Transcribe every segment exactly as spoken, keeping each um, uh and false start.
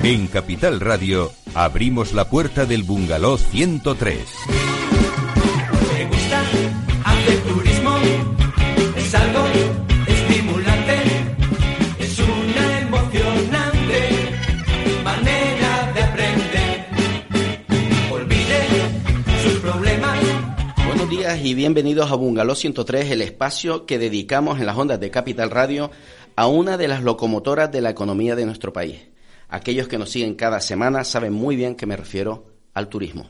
En Capital Radio abrimos la puerta del Bungalow ciento tres. Me gusta hacer turismo, es algo estimulante, es una emocionante manera de aprender. Olvide sus problemas. Buenos días y bienvenidos a Bungalow ciento tres, el espacio que dedicamos en las ondas de Capital Radio a una de las locomotoras de la economía de nuestro país. Aquellos que nos siguen cada semana saben muy bien que me refiero al turismo.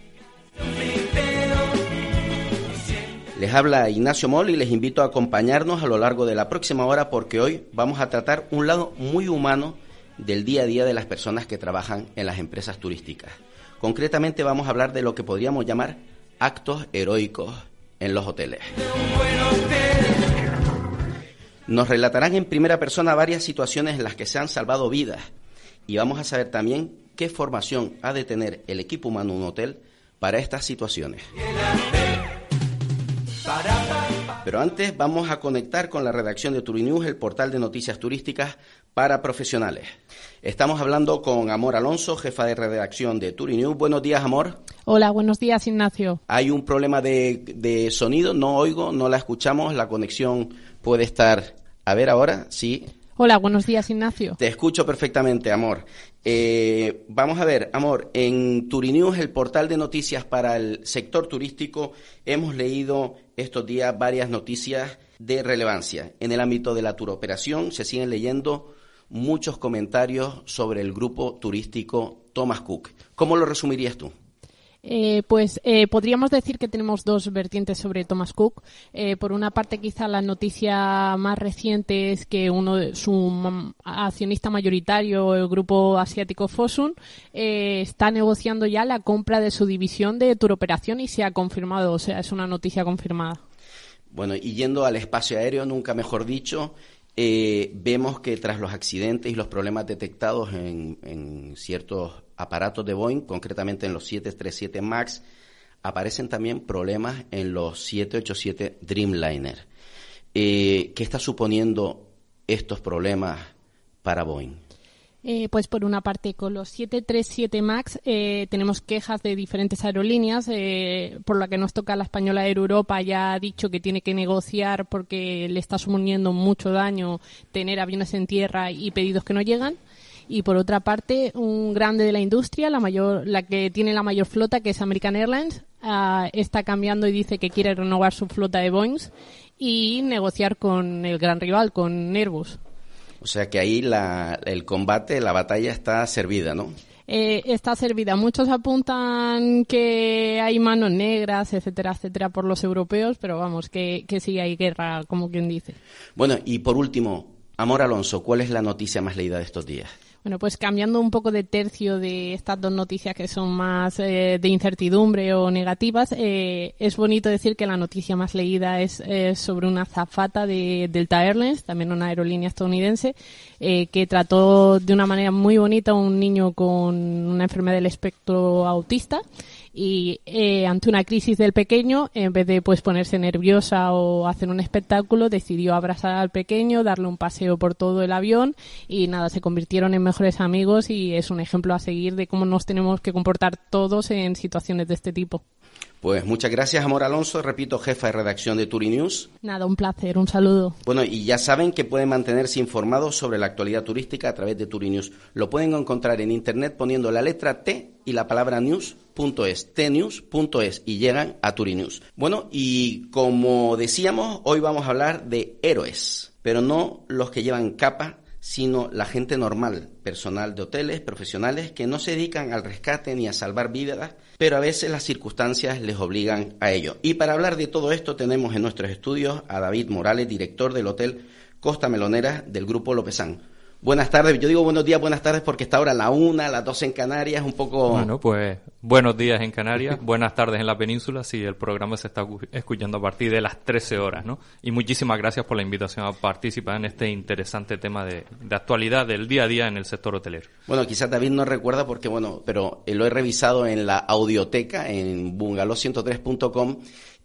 Les habla Ignacio Moll y les invito a acompañarnos a lo largo de la próxima hora porque hoy vamos a tratar un lado muy humano del día a día de las personas que trabajan en las empresas turísticas. Concretamente vamos a hablar de lo que podríamos llamar actos heroicos en los hoteles. Nos relatarán en primera persona varias situaciones en las que se han salvado vidas y vamos a saber también qué formación ha de tener el equipo humano en un hotel para estas situaciones. Pero antes vamos a conectar con la redacción de Turinews, el portal de noticias turísticas para profesionales. Estamos hablando con Amor Alonso, jefa de redacción de Turinews. Buenos días, Amor. Hola, buenos días, Ignacio. Hay un problema de, de sonido, no oigo, no la escuchamos, la conexión puede estar... A ver ahora, sí. Hola, buenos días, Ignacio. Te escucho perfectamente, Amor. Eh, vamos a ver, Amor, en Turinews, el portal de noticias para el sector turístico, hemos leído estos días varias noticias de relevancia. En el ámbito de la turoperación se siguen leyendo muchos comentarios sobre el grupo turístico Thomas Cook. ¿Cómo lo resumirías tú? Eh, pues eh, podríamos decir que tenemos dos vertientes sobre Thomas Cook. Eh, por una parte, quizá la noticia más reciente es que uno de su accionista mayoritario, el grupo asiático Fosun, eh, está negociando ya la compra de su división de turoperación y se ha confirmado, o sea, es una noticia confirmada. Bueno, y yendo al espacio aéreo, nunca mejor dicho, eh, vemos que tras los accidentes y los problemas detectados en, en ciertos aparatos de Boeing, concretamente en los siete treinta y siete MAX, aparecen también problemas en los siete ochenta y siete Dreamliner. Eh, ¿Qué está suponiendo estos problemas para Boeing? Eh, pues por una parte, con los siete treinta y siete MAX eh, tenemos quejas de diferentes aerolíneas, eh, por la que nos toca la española Air Europa ya ha dicho que tiene que negociar porque le está suponiendo mucho daño tener aviones en tierra y pedidos que no llegan. Y por otra parte, un grande de la industria, la mayor, la que tiene la mayor flota, que es American Airlines, uh, está cambiando y dice que quiere renovar su flota de Boeings y negociar con el gran rival, con Airbus. O sea que ahí la, el combate, la batalla está servida, ¿no? Eh, está servida. Muchos apuntan que hay manos negras, etcétera, etcétera, por los europeos, pero vamos, que, que sí hay guerra, como quien dice. Bueno, y por último, Amor Alonso, ¿cuál es la noticia más leída de estos días? Bueno, pues cambiando un poco de tercio de estas dos noticias que son más eh, de incertidumbre o negativas, eh, es bonito decir que la noticia más leída es eh, sobre una azafata de Delta Airlines, también una aerolínea estadounidense, eh, que trató de una manera muy bonita a un niño con una enfermedad del espectro autista. Y eh, ante una crisis del pequeño, en vez de pues ponerse nerviosa o hacer un espectáculo, decidió abrazar al pequeño, darle un paseo por todo el avión y nada, se convirtieron en mejores amigos y es un ejemplo a seguir de cómo nos tenemos que comportar todos en situaciones de este tipo. Pues muchas gracias, Amor Alonso, repito, jefa de redacción de Turinews. Nada, un placer, un saludo. Bueno, y ya saben que pueden mantenerse informados sobre la actualidad turística a través de Turinews. Lo pueden encontrar en internet poniendo la letra T y la palabra news punto es, tnews punto es, y llegan a Turinews. Bueno, y como decíamos, hoy vamos a hablar de héroes, pero no los que llevan capa, sino la gente normal, personal de hoteles, profesionales que no se dedican al rescate ni a salvar vidas, pero a veces las circunstancias les obligan a ello. Y para hablar de todo esto tenemos en nuestros estudios a David Morales, director del Hotel Costa Melonera del Grupo Lopezán. Buenas tardes, yo digo buenos días, buenas tardes porque está ahora la una, las dos en Canarias, un poco... Bueno, pues buenos días en Canarias, buenas tardes en la península, sí, el programa se está escuchando a partir de las trece horas, ¿no? Y muchísimas gracias por la invitación a participar en este interesante tema de, de actualidad del día a día en el sector hotelero. Bueno, quizás David no recuerda porque, bueno, pero lo he revisado en la audioteca, en bungalow ciento tres punto com,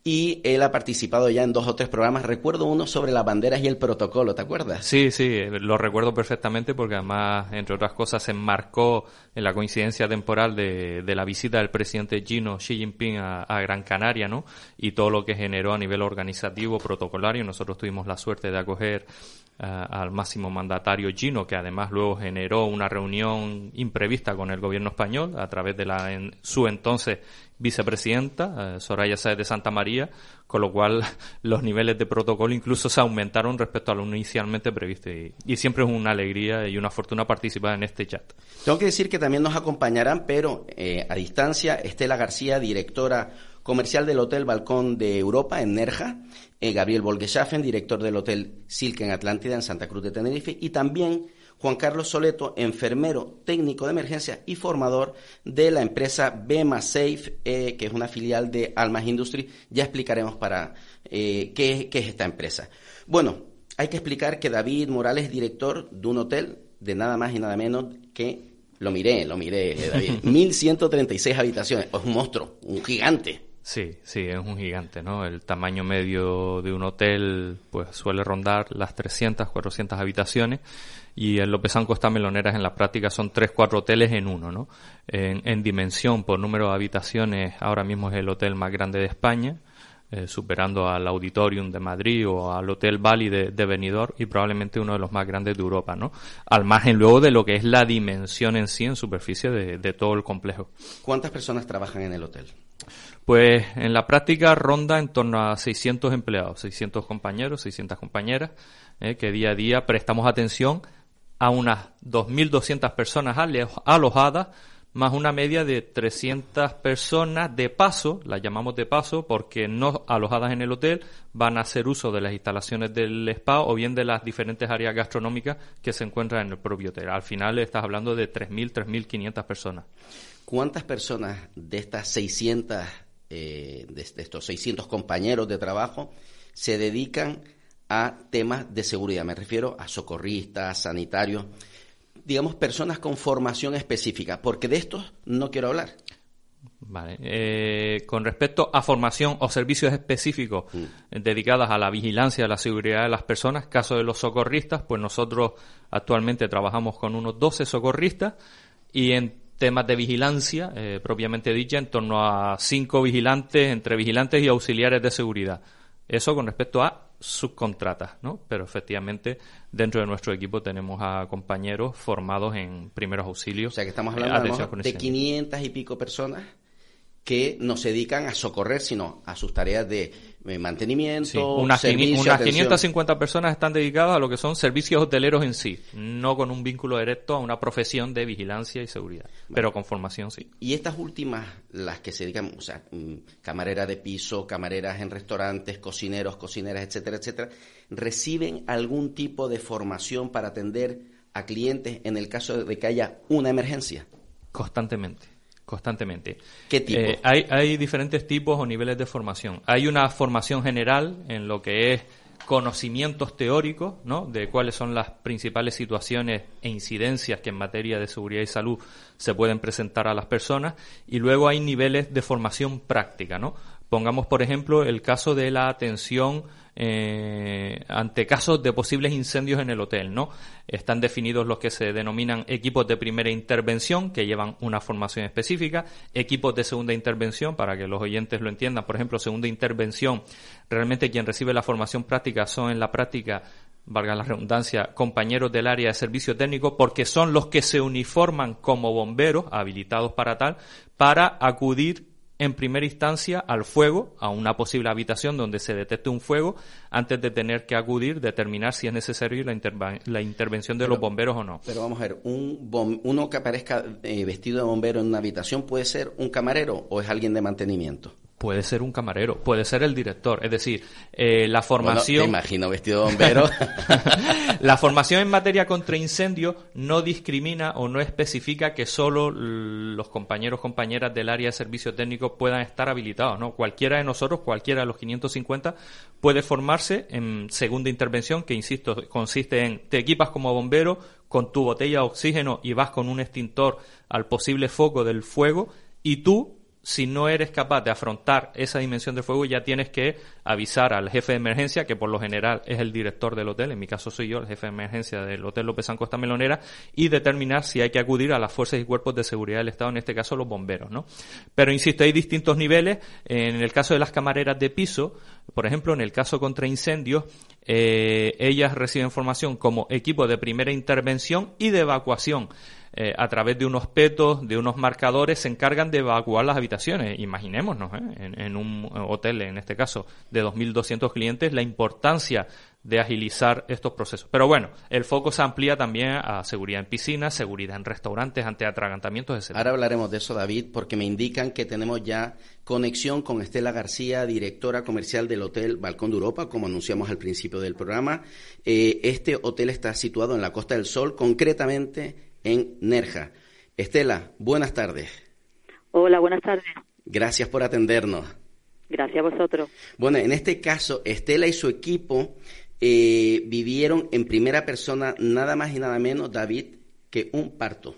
y él ha participado ya en dos o tres programas. Recuerdo uno sobre las banderas y el protocolo, ¿te acuerdas? Sí, sí, lo recuerdo perfectamente porque además, entre otras cosas, se enmarcó en la coincidencia temporal de, de la visita del presidente chino Xi Jinping a, a Gran Canaria, ¿no? Y todo lo que generó a nivel organizativo, protocolario. Nosotros tuvimos la suerte de acoger uh, al máximo mandatario chino, que además luego generó una reunión imprevista con el gobierno español a través de la en, su entonces vicepresidenta, eh, Soraya Sáez de Santa María, con lo cual los niveles de protocolo incluso se aumentaron respecto a lo inicialmente previsto. Y, y siempre es una alegría y una fortuna participar en este chat. Tengo que decir que también nos acompañarán, pero eh, a distancia, Estela García, directora comercial del Hotel Balcón de Europa en Nerja, eh, Gabriel Bolgeschaffen, director del Hotel Silk en Atlántida en Santa Cruz de Tenerife, y también Juan Carlos Soleto, enfermero técnico de emergencia y formador de la empresa Bema Safe, eh, que es una filial de Almas Industry. Ya explicaremos para eh, qué, qué es esta empresa. Bueno, hay que explicar que David Morales es director de un hotel de nada más y nada menos que, lo miré, lo miré, David, mil ciento treinta y seis habitaciones. Es un monstruo, un gigante. Sí, sí, es un gigante, ¿no? El tamaño medio de un hotel pues suele rondar las trescientas, cuatrocientas habitaciones, y en López San Costa Meloneras en la práctica son tres, cuatro hoteles en uno, ¿no? En, en dimensión, por número de habitaciones, ahora mismo es el hotel más grande de España, eh, superando al Auditorium de Madrid o al Hotel Bali de, de Benidorm, y probablemente uno de los más grandes de Europa, ¿no? Al margen luego de lo que es la dimensión en sí, en superficie de, de todo el complejo. ¿Cuántas personas trabajan en el hotel? Pues en la práctica ronda en torno a seiscientos empleados, seiscientos compañeros, seiscientas compañeras, eh, que día a día prestamos atención a unas dos mil doscientas personas alojadas, más una media de trescientas personas de paso, las llamamos de paso porque no alojadas en el hotel, van a hacer uso de las instalaciones del spa o bien de las diferentes áreas gastronómicas que se encuentran en el propio hotel. Al final estás hablando de tres mil, tres mil quinientas personas. ¿Cuántas personas de estas seiscientas, eh, de estos seiscientos compañeros de trabajo se dedican a temas de seguridad? Me refiero a socorristas, sanitarios, digamos, personas con formación específica, porque de estos no quiero hablar. Vale. Eh, con respecto a formación o servicios específicos mm. dedicados a la vigilancia de la seguridad de las personas, caso de los socorristas, pues nosotros actualmente trabajamos con unos doce socorristas, y en temas de vigilancia, eh, propiamente dicha, en torno a cinco vigilantes, entre vigilantes y auxiliares de seguridad. Eso con respecto a subcontratas, ¿no? Pero efectivamente dentro de nuestro equipo tenemos a compañeros formados en primeros auxilios. O sea que estamos hablando eh, de quinientas y pico personas que no se dedican a socorrer, sino a sus tareas de eh, mantenimiento, sí, unas, servicio, unas atención. quinientas cincuenta personas están dedicadas a lo que son servicios hoteleros en sí, no con un vínculo directo a una profesión de vigilancia y seguridad, vale. Pero con formación sí. Y estas últimas, las que se dedican, o sea, camareras de piso, camareras en restaurantes, cocineros, cocineras, etcétera, etcétera, ¿reciben algún tipo de formación para atender a clientes en el caso de que haya una emergencia? Constantemente. Constantemente. ¿Qué tipo? Eh, hay, hay diferentes tipos o niveles de formación. Hay una formación general en lo que es conocimientos teóricos, ¿no? De cuáles son las principales situaciones e incidencias que en materia de seguridad y salud se pueden presentar a las personas, y luego hay niveles de formación práctica, ¿no? Pongamos, por ejemplo, el caso de la atención eh, ante casos de posibles incendios en el hotel, ¿no? Están definidos los que se denominan equipos de primera intervención, que llevan una formación específica, equipos de segunda intervención, para que los oyentes lo entiendan. Por ejemplo, segunda intervención, realmente quien recibe la formación práctica son en la práctica, valga la redundancia, compañeros del área de servicio técnico, porque son los que se uniforman como bomberos, habilitados para tal, para acudir en primera instancia al fuego, a una posible habitación donde se detecte un fuego, antes de tener que acudir, determinar si es necesario la, interva- la intervención de pero, los bomberos o no. Pero vamos a ver, un bom- uno que aparezca eh, vestido de bombero en una habitación, ¿puede ser un camarero o es alguien de mantenimiento? Puede ser un camarero, puede ser el director, es decir, eh, la formación... Bueno, te imagino vestido de bombero. La formación en materia contra incendio no discrimina o no especifica que solo los compañeros compañeras del área de servicio técnico puedan estar habilitados, ¿no? Cualquiera de nosotros, cualquiera de los quinientos cincuenta, puede formarse en segunda intervención, que, insisto, consiste en te equipas como bombero con tu botella de oxígeno y vas con un extintor al posible foco del fuego, y tú si no eres capaz de afrontar esa dimensión de fuego, ya tienes que avisar al jefe de emergencia, que por lo general es el director del hotel, en mi caso soy yo, el jefe de emergencia del Hotel López San Costa Melonera, y determinar si hay que acudir a las fuerzas y cuerpos de seguridad del Estado, en este caso los bomberos, ¿no? Pero insisto, hay distintos niveles. En el caso de las camareras de piso, por ejemplo, en el caso contra incendios, eh, ellas reciben formación como equipo de primera intervención y de evacuación. Eh, a través de unos petos, de unos marcadores, se encargan de evacuar las habitaciones. Imaginémonos, ¿eh? en, en un hotel, en este caso, de dos mil doscientos clientes, la importancia de agilizar estos procesos. Pero bueno, el foco se amplía también a seguridad en piscinas, seguridad en restaurantes, ante atragantamientos, etcétera. Ahora hablaremos de eso, David, porque me indican que tenemos ya conexión con Estela García, directora comercial del Hotel Balcón de Europa, como anunciamos al principio del programa. Eh, este hotel está situado en la Costa del Sol, concretamente en Nerja. Estela, buenas tardes. Hola, buenas tardes. Gracias por atendernos. Gracias a vosotros. Bueno, en este caso, Estela y su equipo eh, vivieron en primera persona nada más y nada menos, David, que un parto.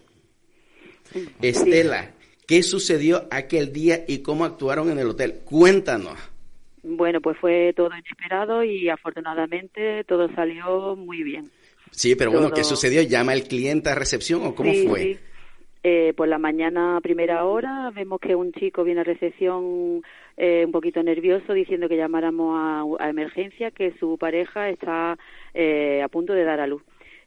Sí. Estela, ¿qué sucedió aquel día y cómo actuaron en el hotel? Cuéntanos. Bueno, pues fue todo inesperado y afortunadamente todo salió muy bien. Sí, pero todo... bueno, ¿qué sucedió? ¿Llama el cliente a recepción o cómo sí, fue? Sí. Eh, por la mañana a primera hora vemos que un chico viene a recepción eh, un poquito nervioso diciendo que llamáramos a, a emergencia, que su pareja está eh, a punto de dar a luz.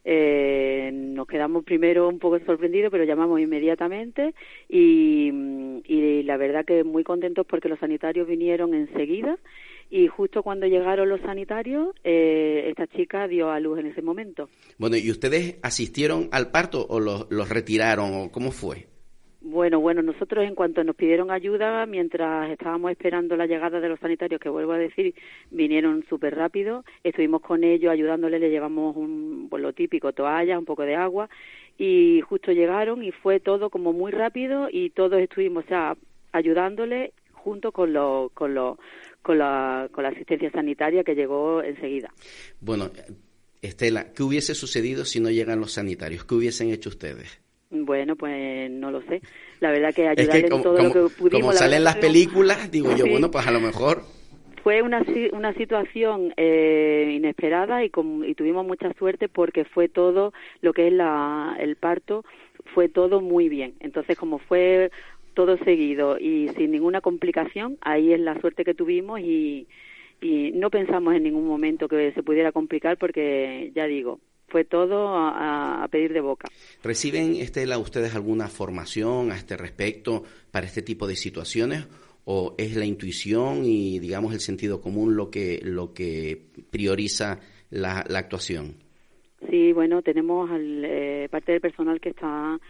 Eh, nos quedamos primero un poco sorprendidos, pero llamamos inmediatamente y, y la verdad que muy contentos porque los sanitarios vinieron enseguida y justo cuando llegaron los sanitarios, eh, esta chica dio a luz en ese momento. Bueno, ¿y ustedes asistieron al parto o los, los retiraron o cómo fue? Bueno, bueno, nosotros en cuanto nos pidieron ayuda, mientras estábamos esperando la llegada de los sanitarios, que vuelvo a decir, vinieron súper rápido, estuvimos con ellos ayudándoles, le llevamos un, pues lo típico, toalla, un poco de agua, y justo llegaron y fue todo como muy rápido y todos estuvimos, o sea, ayudándoles junto con los, con los, con la, con la asistencia sanitaria que llegó enseguida. Bueno, Estela, ¿qué hubiese sucedido si no llegan los sanitarios? ¿Qué hubiesen hecho ustedes? Bueno, pues no lo sé. La verdad que ayudarles es que como, en todo como, lo que pudimos. Como salen las películas, digo yo, sí. bueno, pues a lo mejor... Fue una, una situación eh, inesperada y, con, y tuvimos mucha suerte porque fue todo lo que es la, el parto, fue todo muy bien. Entonces, como fue todo seguido y sin ninguna complicación, ahí es la suerte que tuvimos y, y no pensamos en ningún momento que se pudiera complicar porque, ya digo, fue todo a, a pedir de boca. ¿Reciben, Estela, ustedes alguna formación a este respecto para este tipo de situaciones o es la intuición y, digamos, el sentido común lo que lo que prioriza la, la actuación? Sí, bueno, tenemos al, eh, parte del personal que está...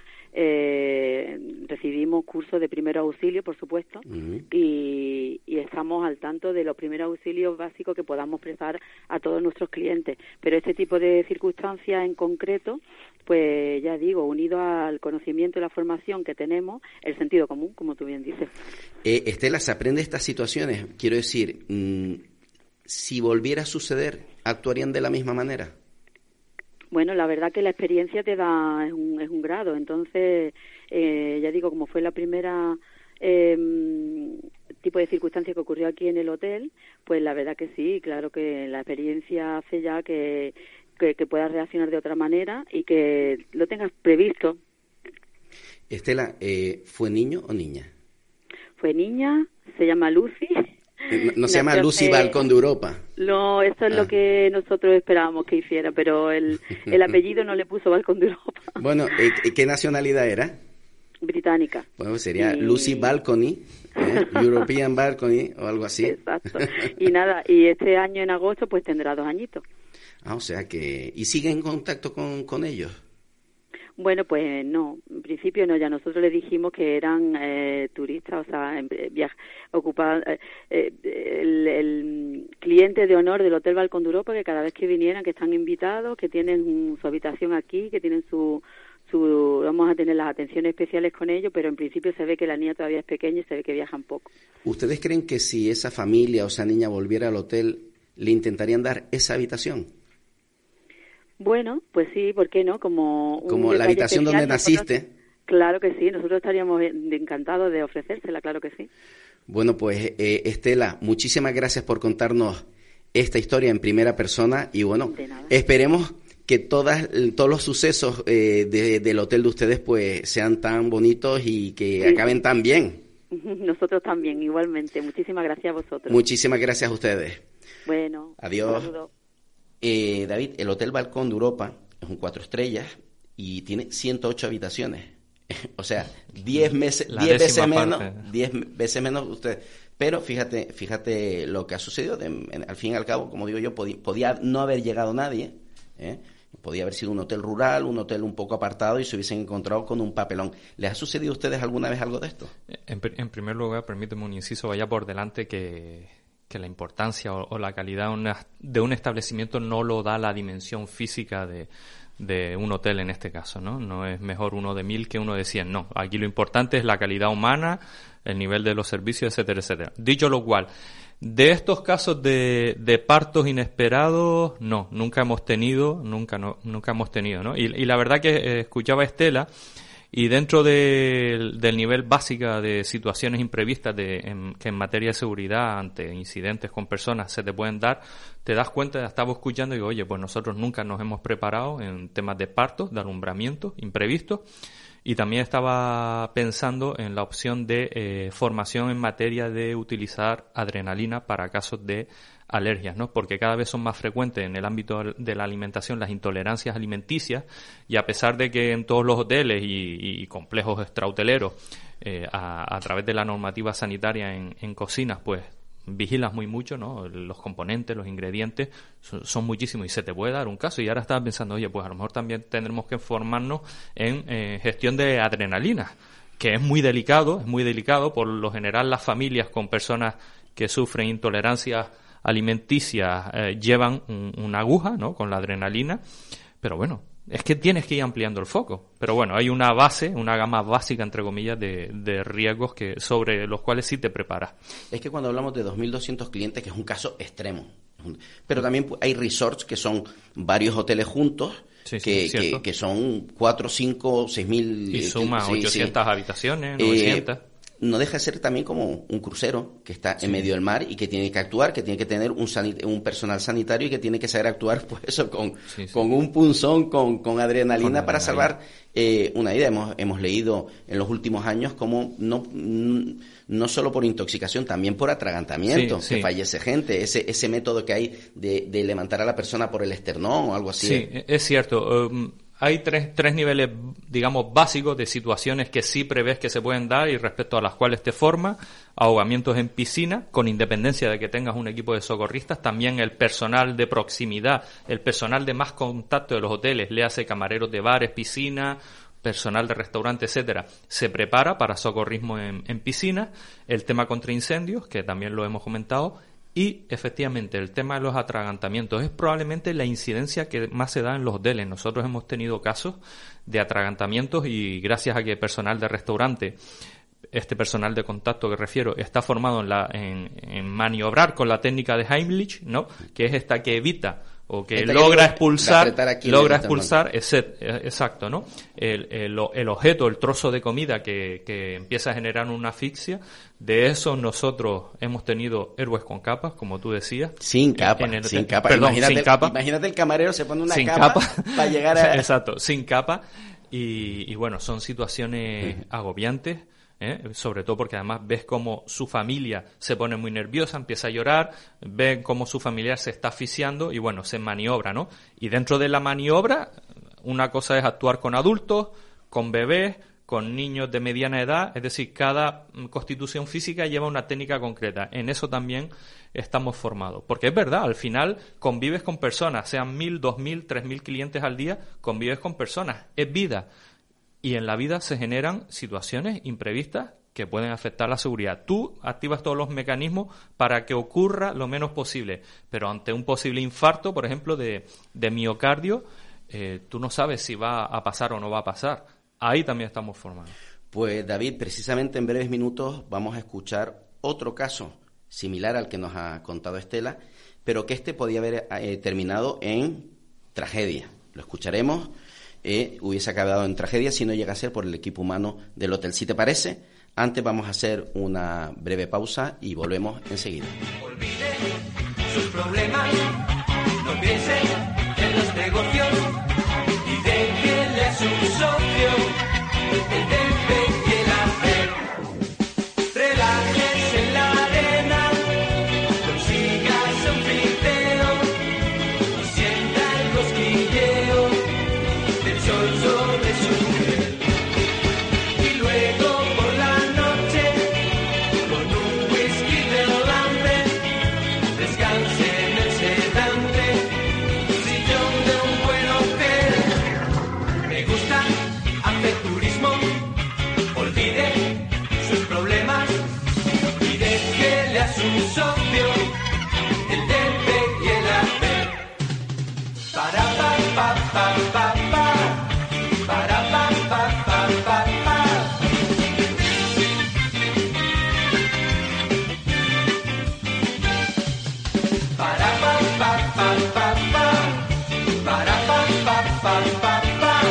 Eh, recibimos cursos de primer auxilio, por supuesto, uh-huh. y, y estamos al tanto de los primeros auxilios básicos que podamos prestar a todos nuestros clientes. Pero este tipo de circunstancias en concreto, pues ya digo, unido al conocimiento y la formación que tenemos, el sentido común, como tú bien dices. Eh, Estela, ¿se aprende estas situaciones? Quiero decir, mmm, si volviera a suceder, ¿actuarían de la misma manera? Bueno, la verdad que la experiencia te da, es un, es un grado, entonces, eh, ya digo, como fue la primera eh, tipo de circunstancia que ocurrió aquí en el hotel, pues la verdad que sí, claro que la experiencia hace ya que, que, que puedas reaccionar de otra manera y que lo tengas previsto. Estela, eh, ¿fue niño o niña? Fue niña, se llama Lucy. No, no se llama Lucy que... Balcón de Europa. No, eso es ah. lo que nosotros esperábamos que hiciera, pero el, el apellido no le puso Balcón de Europa. Bueno, eh, ¿qué nacionalidad era? Británica. Bueno, sería y... Lucy Balcony, ¿eh? European Balcony o algo así. Exacto. Y nada, y este año en agosto pues tendrá dos añitos. Ah, o sea que... ¿Y sigue en contacto con, con ellos? Bueno, pues no, en principio no, ya nosotros les dijimos que eran eh, turistas, o sea, viaj- ocupados, eh, eh, el, el cliente de honor del Hotel Balcón de Europa, que cada vez que vinieran, que están invitados, que tienen su habitación aquí, que tienen su, su, vamos a tener las atenciones especiales con ellos, pero en principio se ve que la niña todavía es pequeña y se ve que viajan poco. ¿Ustedes creen que si esa familia o esa niña volviera al hotel, le intentarían dar esa habitación? Bueno, pues sí, ¿por qué no? Como, un Como la habitación donde naciste. Nosotros, Claro que sí, nosotros estaríamos encantados de ofrecérsela, claro que sí. Bueno, pues eh, Estela, muchísimas gracias por contarnos esta historia en primera persona y bueno, esperemos que todas todos los sucesos eh, de, del hotel de ustedes pues sean tan bonitos y que sí. acaben tan bien. Nosotros también, igualmente. Muchísimas gracias a vosotros. Muchísimas gracias a ustedes. Bueno. Adiós. Eh, David, el Hotel Balcón de Europa es un cuatro estrellas y tiene ciento ocho habitaciones. O sea, diez meses, diez veces menos, diez veces menos usted. Pero fíjate, fíjate lo que ha sucedido. De, en, al fin y al cabo, como digo yo, podía, podía no haber llegado nadie, ¿eh? Podía haber sido un hotel rural, un hotel un poco apartado y se hubiesen encontrado con un papelón. ¿Les ha sucedido a ustedes alguna vez algo de esto? En, en primer lugar, permíteme un inciso, vaya por delante que, que la importancia o, o la calidad una, de un establecimiento no lo da la dimensión física de, de un hotel en este caso, ¿no? No es mejor uno de mil que uno de cien, no. Aquí lo importante es la calidad humana, el nivel de los servicios, etcétera, etcétera. Dicho lo cual, de estos casos de, de partos inesperados, no, nunca hemos tenido, nunca no, nunca hemos tenido, ¿no? Y, y la verdad que eh, escuchaba a Estela y dentro de, del nivel básica de situaciones imprevistas de, en, que en materia de seguridad ante incidentes con personas se te pueden dar, te das cuenta, estaba escuchando y digo, oye, pues nosotros nunca nos hemos preparado en temas de partos, de alumbramiento, imprevistos. Y también estaba pensando en la opción de eh, formación en materia de utilizar adrenalina para casos de alergias, ¿no? Porque cada vez son más frecuentes en el ámbito de la alimentación las intolerancias alimenticias y a pesar de que en todos los hoteles y, y complejos extrahoteleros eh, a, a través de la normativa sanitaria en, en cocinas, pues vigilas muy mucho, ¿no? Los componentes, los ingredientes son, son muchísimos y se te puede dar un caso. Y ahora estaba pensando, oye, pues a lo mejor también tendremos que formarnos en eh, gestión de adrenalina, que es muy delicado, es muy delicado. Por lo general las familias con personas que sufren intolerancias alimenticias eh, llevan un, una aguja, ¿no? Con la adrenalina, pero bueno, es que tienes que ir ampliando el foco. Pero bueno, hay una base, una gama básica, entre comillas, de, de riesgos que sobre los cuales sí te preparas. Es que cuando hablamos de dos mil doscientos clientes, que es un caso extremo, pero también hay resorts que son varios hoteles juntos, sí, sí, que, que, que son cuatro, cinco, seis mil... Y suma sí, ochocientas sí. habitaciones, novecientas... Eh, no deja de ser también como un crucero que está sí. en medio del mar y que tiene que actuar, que tiene que tener un, sanit- un personal sanitario y que tiene que saber actuar, pues eso, con, sí, sí. con un punzón, con, con adrenalina con para adrenalina. salvar eh, una vida. Hemos, hemos leído en los últimos años cómo no, no solo por intoxicación, también por atragantamiento, sí, que sí. fallece gente. Ese, ese método que hay de, de levantar a la persona por el esternón o algo así. Sí, es cierto. Um... Hay tres, tres niveles, digamos, básicos de situaciones que sí prevés que se pueden dar y respecto a las cuales te formas. Ahogamientos en piscina, con independencia de que tengas un equipo de socorristas. También el personal de proximidad, el personal de más contacto de los hoteles, le hace camareros de bares, piscinas, personal de restaurante, etcétera, se prepara para socorrismo en, en piscinas. El tema contra incendios, que también lo hemos comentado. Y, efectivamente, el tema de los atragantamientos es probablemente la incidencia que más se da en los hoteles. Nosotros hemos tenido casos de atragantamientos y gracias a que personal de restaurante, este personal de contacto que refiero, está formado en, la, en, en maniobrar con la técnica de Heimlich, ¿no? Que es esta que evita o que esta logra que expulsar, logra expulsar, ese, exacto, ¿no? El, el, el objeto, el trozo de comida que, que empieza a generar una asfixia. De eso nosotros hemos tenido héroes con capas, como tú decías. Sin capa, el, sin capa. Perdón, imagínate, sin capa. Imagínate el camarero se pone una sin capa, capa para llegar a... Exacto, sin capa. Y, y bueno, son situaciones uh-huh. agobiantes. ¿Eh? Sobre todo porque además ves cómo su familia se pone muy nerviosa, empieza a llorar, ven cómo su familiar se está asfixiando y bueno, se maniobra, ¿no? Y dentro de la maniobra, una cosa es actuar con adultos, con bebés, con niños de mediana edad, es decir, cada constitución física lleva una técnica concreta. En eso también estamos formados. Porque es verdad, al final convives con personas, sean mil, dos mil, tres mil clientes al día, convives con personas, es vida. Y en la vida se generan situaciones imprevistas que pueden afectar la seguridad. Tú activas todos los mecanismos para que ocurra lo menos posible, pero ante un posible infarto, por ejemplo, de, de miocardio, eh, tú no sabes si va a pasar o no va a pasar. Ahí también estamos formados. Pues David, precisamente en breves minutos vamos a escuchar otro caso similar al que nos ha contado Estela, pero que este podía haber eh, terminado en tragedia. Lo escucharemos. eh, hubiese acabado en tragedia si no llega a ser por el equipo humano del hotel. Si te parece, antes vamos a hacer una breve pausa y volvemos enseguida. Olvide sus problemas, no piense en los negocios y déjele a su socio el debe y el hacer. Relájese en la arena, consígase un friteo y sienta el cosquilleo del sol sobre su piel. Y luego por la noche, con un whisky delante, descanse en el sedante, sillón de un buen hotel. Me gusta hacer turismo, olvide sus problemas y déjele a su socio el debe y el hacer. Para pa pa pa pa pa, para pa pa pa pa pa. Para pa pa pa pa pa, para pa pa pa pa pa.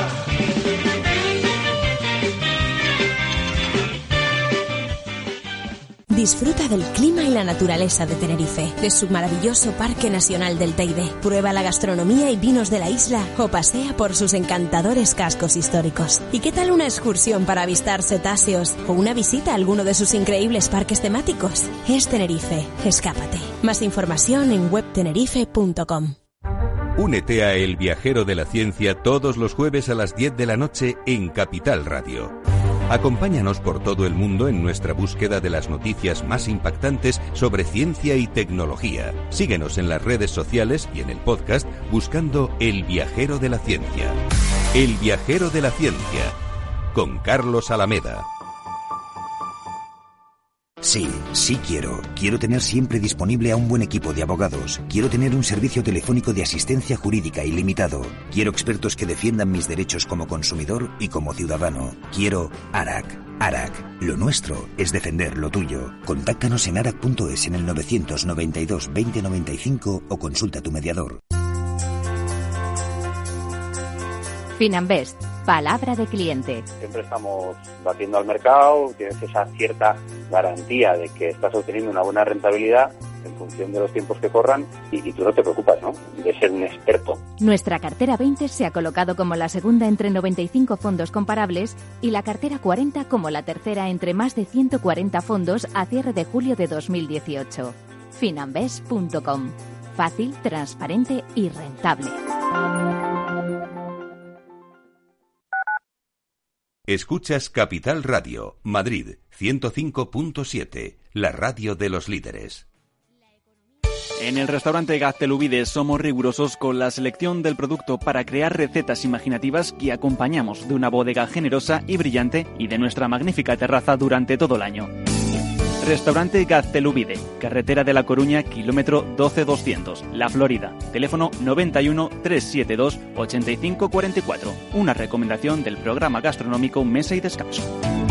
Disfruta del clima y la naturaleza de Tenerife, de su maravilloso Parque Nacional del Teide. Prueba la gastronomía y vinos de la isla o pasea por sus encantadores cascos históricos. ¿Y qué tal una excursión para avistar cetáceos o una visita a alguno de sus increíbles parques temáticos? Es Tenerife, escápate. Más información en web tenerife punto com. Únete a El Viajero de la Ciencia todos los jueves a las diez de la noche en Capital Radio. Acompáñanos por todo el mundo en nuestra búsqueda de las noticias más impactantes sobre ciencia y tecnología. Síguenos en las redes sociales y en el podcast buscando El Viajero de la Ciencia. El Viajero de la Ciencia, con Carlos Alameda. Sí, sí quiero. Quiero tener siempre disponible a un buen equipo de abogados. Quiero tener un servicio telefónico de asistencia jurídica ilimitado. Quiero expertos que defiendan mis derechos como consumidor y como ciudadano. Quiero ARAC. ARAC. Lo nuestro es defender lo tuyo. Contáctanos en arac punto es en el novecientos noventa y dos veinte noventa y cinco o consulta a tu mediador. Finanbest, palabra de cliente. Siempre estamos batiendo al mercado, tienes esa cierta garantía de que estás obteniendo una buena rentabilidad en función de los tiempos que corran y, y tú no te preocupas, ¿no?, de ser un experto. Nuestra cartera veinte se ha colocado como la segunda entre noventa y cinco fondos comparables y la cartera cuarenta como la tercera entre más de ciento cuarenta fondos a cierre de julio de dos mil dieciocho. Finanbest punto com. Fácil, transparente y rentable. Escuchas Capital Radio, Madrid, ciento cinco punto siete, la radio de los líderes. En el restaurante Gaztelubides somos rigurosos con la selección del producto para crear recetas imaginativas que acompañamos de una bodega generosa y brillante y de nuestra magnífica terraza durante todo el año. Restaurante Gaztelubide, carretera de La Coruña, kilómetro doce doscientos, La Florida. Teléfono noventa y uno, trescientos setenta y dos, ochenta y cinco cuarenta y cuatro. Una recomendación del programa gastronómico Mesa y Descanso.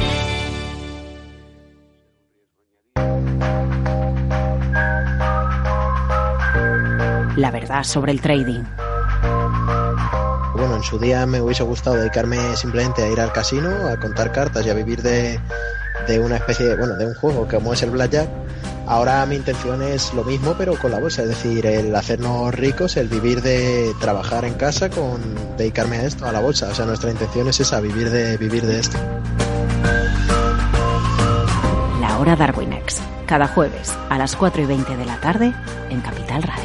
La verdad sobre el trading. Bueno, en su día me hubiese gustado dedicarme simplemente a ir al casino, a contar cartas y a vivir de... de una especie de, bueno, de un juego como es el blackjack. Ahora mi intención es lo mismo pero con la bolsa, es decir, el hacernos ricos, el vivir de trabajar en casa con dedicarme a esto, a la bolsa. O sea, nuestra intención es esa, vivir de vivir de esto. La hora Darwinex, cada jueves a las cuatro y veinte de la tarde en Capital Radio.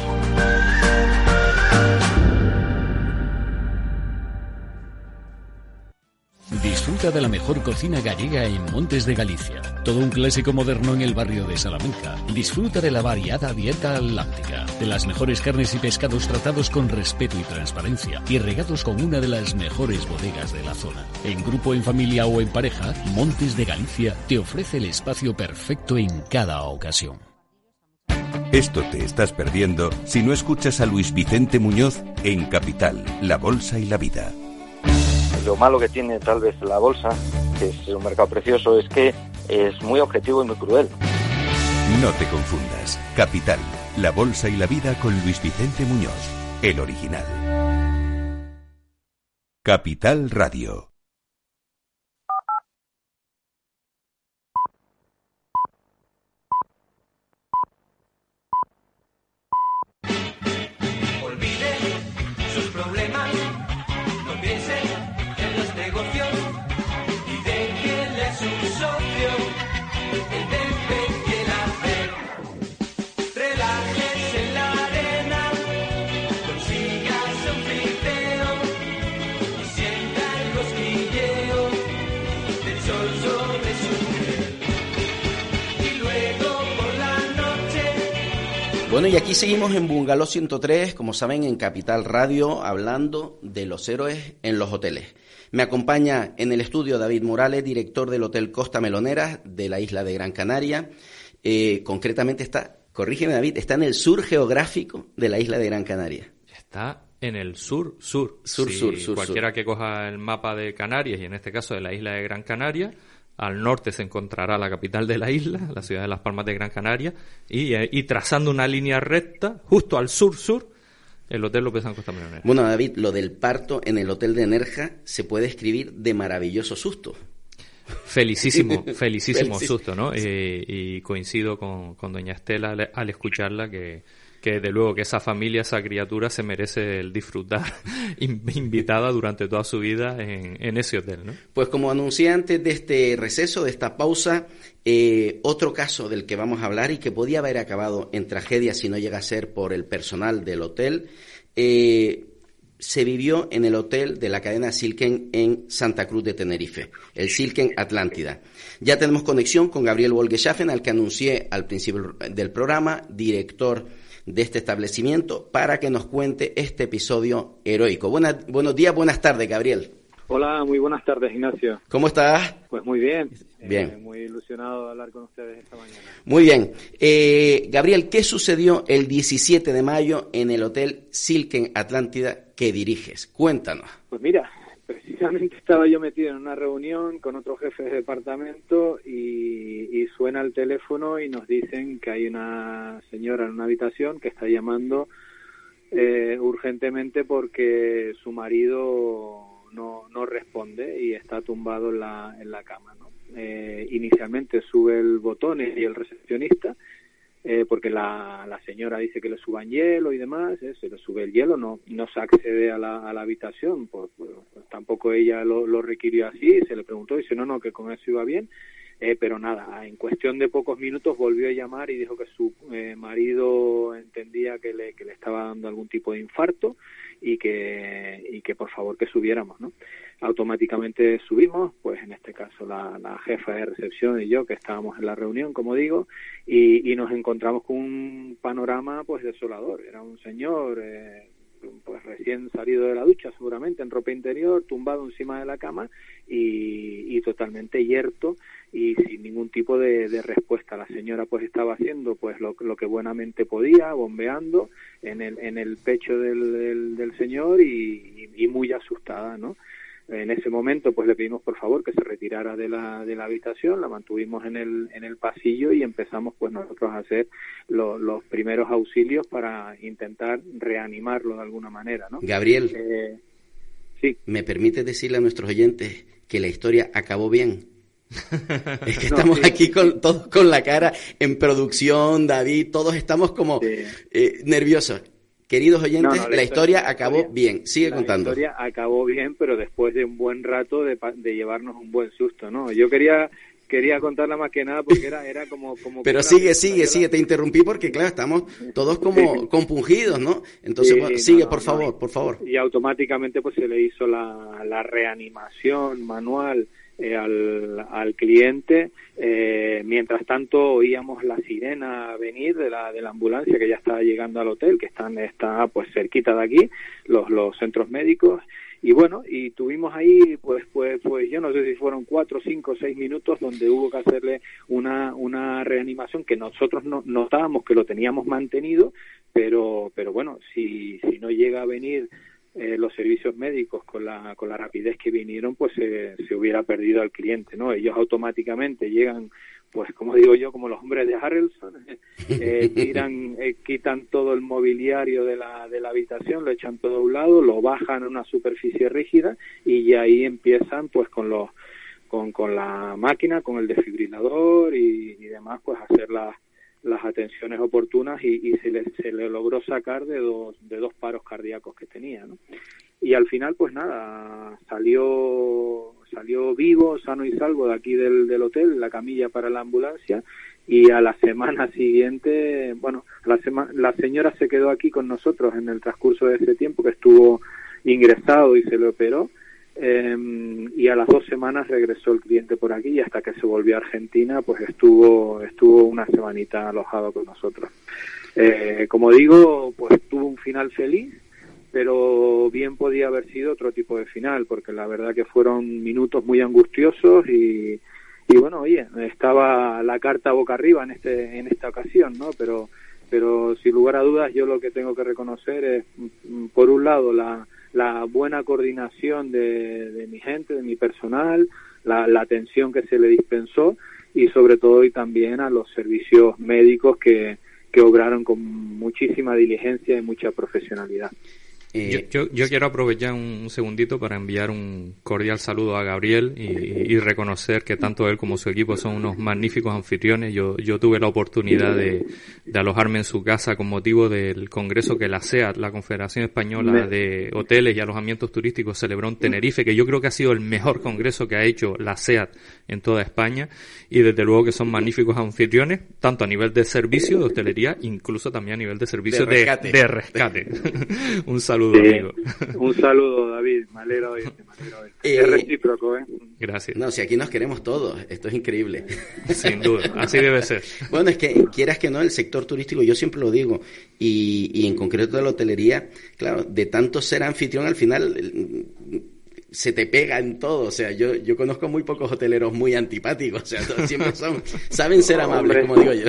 Disfruta de la mejor cocina gallega en Montes de Galicia. Todo un clásico moderno en el barrio de Salamanca. Disfruta de la variada dieta atlántica, de las mejores carnes y pescados tratados con respeto y transparencia y regados con una de las mejores bodegas de la zona. En grupo, en familia o en pareja, Montes de Galicia te ofrece el espacio perfecto en cada ocasión. Esto te estás perdiendo si no escuchas a Luis Vicente Muñoz en Capital, La Bolsa y la Vida. Lo malo que tiene tal vez la bolsa, que es un mercado precioso, es que es muy objetivo y muy cruel. No te confundas. Capital, La Bolsa y la Vida con Luis Vicente Muñoz, el original. Capital Radio. Olvide sus problemas, no piense en los negocios y déjele a su socio el debe quiera hacer. Relájese en la arena, consígase un friteo y sienta el cosquilleo del sol sobre su piel. Y luego por la noche. Bueno, y aquí seguimos en Bungalow ciento tres, como saben, en Capital Radio, hablando de los héroes en los hoteles. Me acompaña en el estudio David Morales, director del Hotel Costa Meloneras de la isla de Gran Canaria. Eh, concretamente está, corrígeme David, está en el sur geográfico de la isla de Gran Canaria. Está en el sur, sur. Sur, si sur, sur, cualquiera sur. que coja el mapa de Canarias, y en este caso de la isla de Gran Canaria, al norte se encontrará la capital de la isla, la ciudad de Las Palmas de Gran Canaria, y, eh, y trazando una línea recta, justo al sur-sur, el Hotel López San Costa Meloneras. Bueno, David, lo del parto en el Hotel de Nerja se puede escribir de maravilloso susto. Felicísimo, felicísimo Felici- susto, ¿no? Eh, y coincido con, con doña Estela al, al escucharla que, que de luego que esa familia, esa criatura se merece el disfrutar in- invitada durante toda su vida en, en ese hotel, ¿no? Pues como anuncié antes de este receso, de esta pausa, eh, otro caso del que vamos a hablar y que podía haber acabado en tragedia si no llega a ser por el personal del hotel, eh, se vivió en el hotel de la cadena Silken en Santa Cruz de Tenerife, el Silken Atlántida. Ya tenemos conexión con Gabriel Wolgeschaffen, al que anuncié al principio del programa, director de este establecimiento, para que nos cuente este episodio heroico. Buenas, buenos días, buenas tardes, Gabriel. Hola, muy buenas tardes, Ignacio. ¿Cómo estás? Pues muy bien. Bien. Eh, muy ilusionado de hablar con ustedes esta mañana. Muy bien. Eh, Gabriel, ¿qué sucedió el diecisiete de mayo en el Hotel Silken Atlántida que diriges? Cuéntanos. Pues mira, precisamente estaba yo metido en una reunión con otros jefes de departamento y, y suena el teléfono y nos dicen que hay una señora en una habitación que está llamando eh, urgentemente porque su marido no, no responde y está tumbado en la, en la cama, ¿no? Eh, inicialmente sube el botón y el recepcionista, eh, porque la, la señora dice que le suban hielo y demás, eh, se le sube el hielo, no no se accede a la, a la habitación, pues, pues, pues tampoco ella lo, lo requirió así, se le preguntó y dice no, no, que con eso iba bien, eh, pero nada, en cuestión de pocos minutos volvió a llamar y dijo que su eh, marido entendía que le, que le estaba dando algún tipo de infarto y que y que por favor que subiéramos, ¿no? Automáticamente subimos, pues en este caso la, la jefa de recepción y yo, que estábamos en la reunión, como digo, y, y nos encontramos con un panorama pues desolador. Era un señor eh, pues recién salido de la ducha, seguramente en ropa interior, tumbado encima de la cama y, y totalmente yerto y sin ningún tipo de, de respuesta. La señora pues estaba haciendo pues lo, lo que buenamente podía, bombeando en el en el pecho del, del, del señor y, y muy asustada, ¿no? En ese momento pues le pedimos por favor que se retirara de la de la habitación, la mantuvimos en el en el pasillo y empezamos pues nosotros a hacer lo, los primeros auxilios para intentar reanimarlo de alguna manera, ¿no? Gabriel, eh, sí. ¿me permite decirle a nuestros oyentes que la historia acabó bien? Es que No, estamos sí, aquí sí. con todos con la cara en producción, David, todos estamos como Sí. eh, nerviosos. Queridos oyentes, No, no, la, la historia, historia- acabó historia- bien. Sigue la contando. historia acabó bien, pero después de un buen rato de, pa- de llevarnos un buen susto, ¿no? Yo quería quería contarla más que nada porque era era como como Pero una- sigue, sigue, yo sigue. la- Te interrumpí porque, claro, estamos todos como compungidos, ¿no? Entonces, Sí, bueno, no, sigue, no, por no. favor, por favor. Y automáticamente pues se le hizo la, la reanimación manual eh, al, al cliente. Eh, mientras tanto oíamos la sirena venir de la de la ambulancia que ya estaba llegando al hotel, que están está pues cerquita de aquí, los los centros médicos. Y bueno, y tuvimos ahí, pues, pues, pues, yo no sé si fueron cuatro, cinco, seis minutos donde hubo que hacerle una, una reanimación que nosotros no, notábamos que lo teníamos mantenido, pero, pero bueno, si, si no llega a venir eh, los servicios médicos con la, con la rapidez que vinieron, pues eh, se hubiera perdido al cliente, ¿no? Ellos automáticamente llegan pues como digo yo, como los hombres de Harrelson, eh, tiran, eh, quitan todo el mobiliario de la, de la habitación, lo echan todo a un lado, lo bajan a una superficie rígida y ahí empiezan pues con los con, con la máquina, con el desfibrilador y, y demás, pues hacer las las atenciones oportunas y, y se le se le logró sacar de dos de dos paros cardíacos que tenía, ¿no? Y al final pues nada, salió salió vivo, sano y salvo de aquí del, del hotel, la camilla para la ambulancia, y a la semana siguiente, bueno, la sema, la señora se quedó aquí con nosotros en el transcurso de ese tiempo que estuvo ingresado y se le operó. Eh, y a las dos semanas regresó el cliente por aquí y hasta que se volvió a Argentina pues estuvo estuvo una semanita alojado con nosotros. Eh, como digo, pues tuvo un final feliz, pero bien podía haber sido otro tipo de final, porque la verdad que fueron minutos muy angustiosos y, y bueno, oye, estaba la carta boca arriba en este en esta ocasión, ¿no? Pero pero sin lugar a dudas yo lo que tengo que reconocer es, por un lado, la la buena coordinación de, de mi gente, de mi personal, la, la atención que se le dispensó y sobre todo y también a los servicios médicos que, que obraron con muchísima diligencia y mucha profesionalidad. Eh, yo, yo, yo quiero aprovechar un, un segundito para enviar un cordial saludo a Gabriel y, y reconocer que tanto él como su equipo son unos magníficos anfitriones. Yo, yo tuve la oportunidad de, de alojarme en su casa con motivo del congreso que la SEAT, la Confederación Española de Hoteles y Alojamientos Turísticos, celebró en Tenerife, que yo creo que ha sido el mejor congreso que ha hecho la SEAT en toda España, y desde luego que son magníficos anfitriones, tanto a nivel de servicio, de hostelería, incluso también a nivel de servicio de rescate. De, de rescate. Un saludo. Eh, un saludo, David, me alegro de oírte, me alegro de oírte. Eh, es recíproco, ¿eh? Gracias. No, si aquí nos queremos todos, esto es increíble. Sin duda, así debe ser. Bueno, es que quieras que no, el sector turístico, yo siempre lo digo, y, y en concreto de la hotelería, claro, de tanto ser anfitrión al final se te pega en todo, o sea, yo yo conozco muy pocos hoteleros muy antipáticos, o sea, todos siempre son, saben ser amables, como digo yo.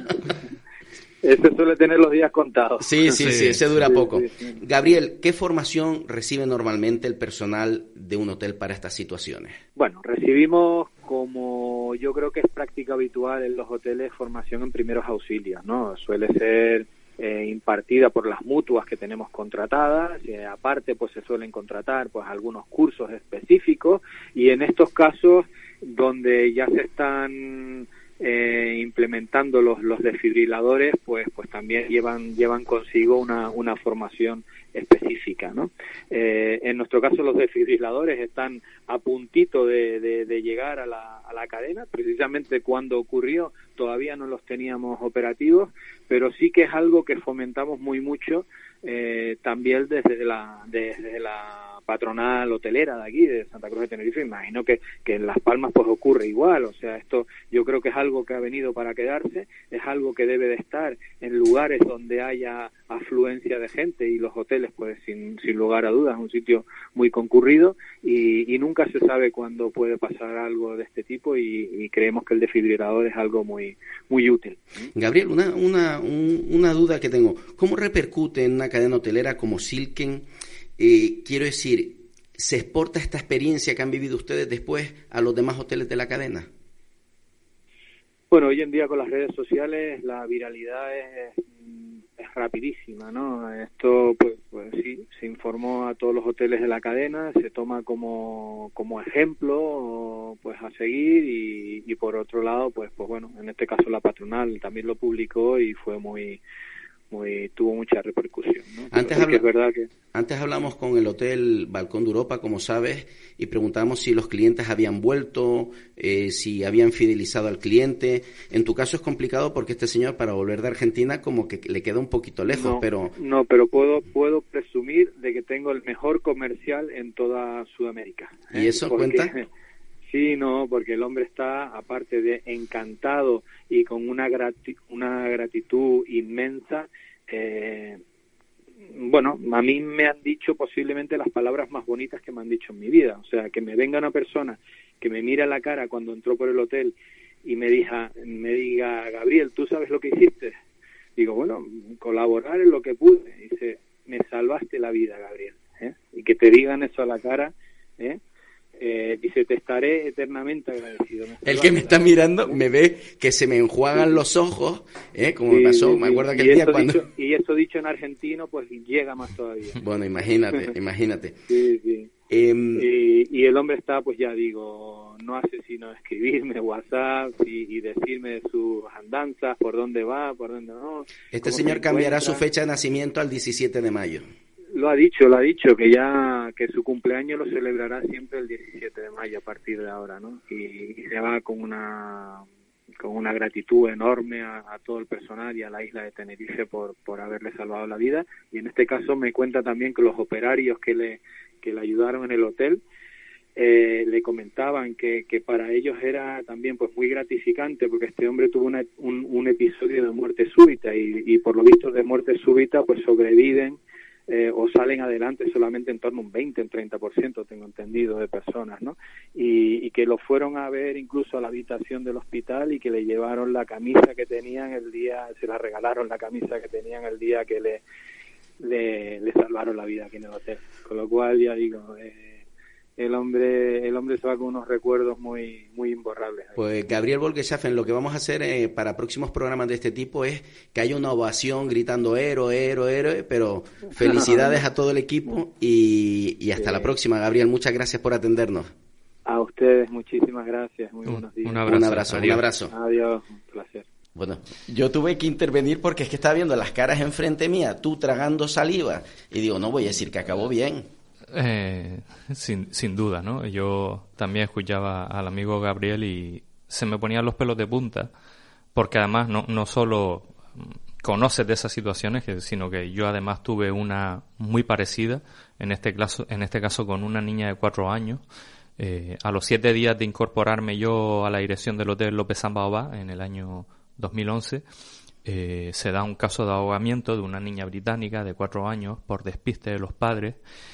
Ese suele tener los días contados. Sí, sí, sí, sí ese dura sí, poco. Sí, sí. Gabriel, ¿qué formación recibe normalmente el personal de un hotel para estas situaciones? Bueno, recibimos, como yo creo que es práctica habitual en los hoteles, formación en primeros auxilios, ¿no? Suele ser eh, impartida por las mutuas que tenemos contratadas, eh, aparte pues se suelen contratar pues algunos cursos específicos, y en estos casos donde ya se están Eh, implementando los los desfibriladores, pues pues también llevan llevan consigo una una formación específica, ¿no? Eh, en nuestro caso los desfibriladores están a puntito de, de, de llegar a la a la cadena, precisamente cuando ocurrió todavía no los teníamos operativos, pero sí que es algo que fomentamos muy mucho eh, también desde la desde la patronal hotelera de aquí, de Santa Cruz de Tenerife. Imagino que, que en Las Palmas pues ocurre igual, o sea, esto yo creo que es algo que ha venido para quedarse, es algo que debe de estar en lugares donde haya afluencia de gente, y los hoteles pues sin, sin lugar a dudas es un sitio muy concurrido, y, y nunca se sabe cuándo puede pasar algo de este tipo, y, y creemos que el desfibrilador es algo muy muy útil. Gabriel, una, una, un, una duda que tengo, ¿cómo repercute en una cadena hotelera como Silken? Eh, quiero decir, ¿se exporta esta experiencia que han vivido ustedes después a los demás hoteles de la cadena? Bueno, hoy en día con las redes sociales la viralidad es, es rapidísima, ¿no? Esto, pues, pues sí, se informó a todos los hoteles de la cadena, se toma como, como ejemplo, pues a seguir, y, y por otro lado, pues, pues bueno, en este caso la patronal también lo publicó y fue muy... Muy, tuvo mucha repercusión, ¿no? Antes, habla, habla, es verdad que... antes hablamos con el Hotel Balcón de Europa, como sabes, y preguntamos si los clientes habían vuelto, eh, si habían fidelizado al cliente. En tu caso es complicado porque este señor, para volver de Argentina, como que le queda un poquito lejos, no, pero... No, pero puedo puedo presumir de que tengo el mejor comercial en toda Sudamérica. ¿Y eso porque... cuenta? Sí, no, porque el hombre está, aparte de encantado y con una grati- una gratitud inmensa, eh, bueno, a mí me han dicho posiblemente las palabras más bonitas que me han dicho en mi vida. O sea, que me venga una persona que me mira a la cara cuando entró por el hotel y me diga, me diga, Gabriel, ¿tú sabes lo que hiciste? Digo, bueno, colaborar en lo que pude. Dice, me salvaste la vida, Gabriel. ¿eh? Y que te digan eso a la cara, ¿eh? Eh, Eh, dice, te estaré eternamente agradecido. El que me está mirando me ve que se me enjuagan los ojos, ¿eh? Como Sí, me pasó, sí, me sí. acuerdo aquel y día eso cuando... Dicho, y eso dicho en argentino, pues llega más todavía. Bueno, imagínate, imagínate. Sí, sí. Eh, y, y el hombre está, pues ya digo, no hace sino escribirme WhatsApp y, y decirme de sus andanzas, por dónde va, por dónde no. Este cómo señor se cambiará su encuentra. fecha de nacimiento al diecisiete de mayo. Lo ha dicho, lo ha dicho, que ya que su cumpleaños lo celebrará siempre el diecisiete de mayo a partir de ahora, ¿no? Y, y se va con una con una gratitud enorme a, a todo el personal y a la isla de Tenerife por, por haberle salvado la vida. Y en este caso me cuenta también que los operarios que le, que le ayudaron en el hotel eh, le comentaban que, que para ellos era también pues muy gratificante, porque este hombre tuvo una, un, un episodio de muerte súbita y, y por lo visto de muerte súbita pues sobreviven Eh, o salen adelante solamente en torno a un veinte, un treinta por ciento, tengo entendido, de personas, ¿no? Y, y que lo fueron a ver incluso a la habitación del hospital y que le llevaron la camisa que tenían el día, se la regalaron la camisa que tenían el día que le, le, le salvaron la vida aquí en el hotel. Con lo cual, ya digo, eh, el hombre el hombre se va con unos recuerdos muy muy imborrables. Pues Gabriel Bolgeschaffen, lo que vamos a hacer eh, para próximos programas de este tipo es que haya una ovación gritando héroe, héroe, héroe, pero felicidades a todo el equipo y, y hasta Sí. la próxima, Gabriel. Muchas gracias por atendernos. A ustedes, muchísimas gracias, muy buenos días. Un abrazo, un abrazo. Un abrazo. Adiós, un placer. Bueno, yo tuve que intervenir porque es que estaba viendo las caras enfrente mía, tú tragando saliva, y digo, no voy a decir que acabó bien. Eh, sin, sin duda, ¿no? Yo también escuchaba al amigo Gabriel y se me ponían los pelos de punta, porque además no, no solo conoces de esas situaciones, sino que yo además tuve una muy parecida, en este caso, en este caso con una niña de cuatro años. Eh, a los siete días de incorporarme yo a la dirección del Hotel López San Baobá, en el año dos mil once, eh, se da un caso de ahogamiento de una niña británica de cuatro años por despiste de los padres.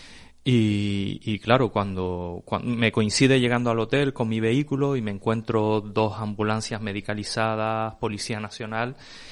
Y, y claro, cuando, cuando me coincide llegando al hotel con mi vehículo y me encuentro dos ambulancias medicalizadas, Policía Nacional,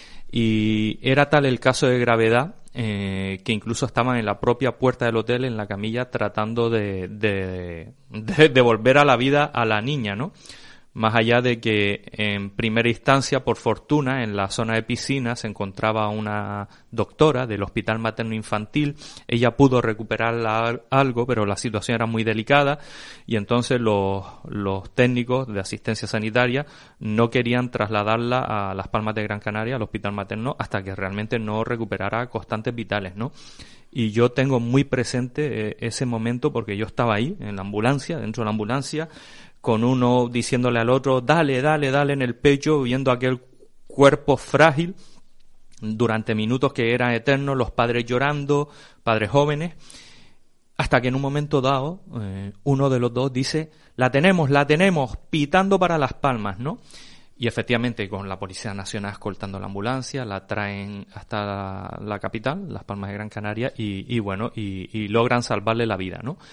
y era tal el caso de gravedad eh, que incluso estaban en la propia puerta del hotel, en la camilla, tratando de, de, de devolver a la vida a la niña, ¿no? Más allá de que en primera instancia, por fortuna, en la zona de piscina se encontraba una doctora del Hospital Materno Infantil. Ella pudo recuperarla algo, pero la situación era muy delicada y entonces los, los técnicos de asistencia sanitaria no querían trasladarla a Las Palmas de Gran Canaria, al Hospital Materno, hasta que realmente no recuperara constantes vitales, ¿no? Y yo tengo muy presente eh, ese momento porque yo estaba ahí, en la ambulancia, dentro de la ambulancia, con uno diciéndole al otro, dale, dale, dale en el pecho, viendo aquel cuerpo frágil durante minutos que eran eternos, los padres llorando, padres jóvenes, hasta que en un momento dado eh, uno de los dos dice, la tenemos, la tenemos, pitando para Las Palmas, ¿no? Y efectivamente con la Policía Nacional escoltando la ambulancia, la traen hasta la, la capital, Las Palmas de Gran Canaria, y, y bueno, y, y logran salvarle la vida, ¿no?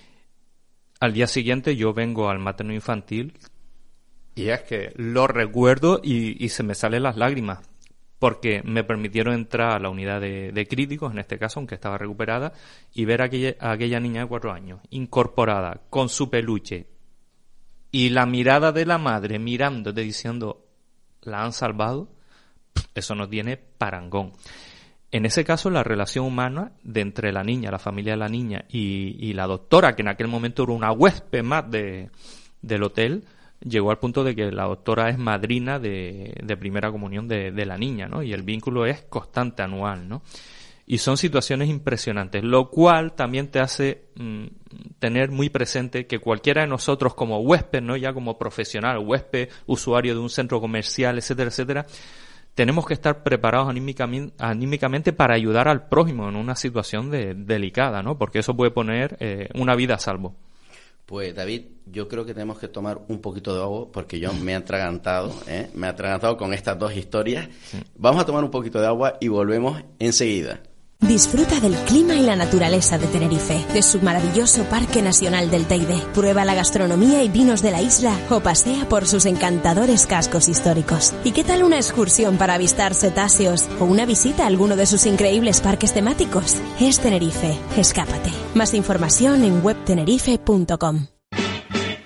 Al día siguiente yo vengo al materno infantil y es que lo recuerdo y, y se me salen las lágrimas porque me permitieron entrar a la unidad de, de críticos, en este caso, aunque estaba recuperada, y ver a aquella, a aquella niña de cuatro años, incorporada, con su peluche, y la mirada de la madre mirándote diciendo, ¿la han salvado? Eso no tiene parangón. En ese caso, la relación humana de entre la niña, la familia de la niña y, y la doctora, que en aquel momento era una huésped más de, del hotel, llegó al punto de que la doctora es madrina de, de primera comunión de, de la niña, ¿no? Y el vínculo es constante, anual, ¿no? Y son situaciones impresionantes, lo cual también te hace mmm, tener muy presente que cualquiera de nosotros como huésped, ¿no? Ya como profesional, huésped, usuario de un centro comercial, etcétera, etcétera, tenemos que estar preparados anímicamente, anímicamente para ayudar al prójimo en una situación de, delicada, ¿no? Porque eso puede poner eh, una vida a salvo. Pues David, yo creo que tenemos que tomar un poquito de agua porque yo me he atragantado, ¿eh? me he atragantado con estas dos historias. Sí. Vamos a tomar un poquito de agua y volvemos enseguida. Disfruta del clima y la naturaleza de Tenerife, de su maravilloso Parque Nacional del Teide. Prueba la gastronomía y vinos de la isla o pasea por sus encantadores cascos históricos. ¿Y qué tal una excursión para avistar cetáceos o una visita a alguno de sus increíbles parques temáticos? Es Tenerife, escápate. Más información en web tenerife punto com.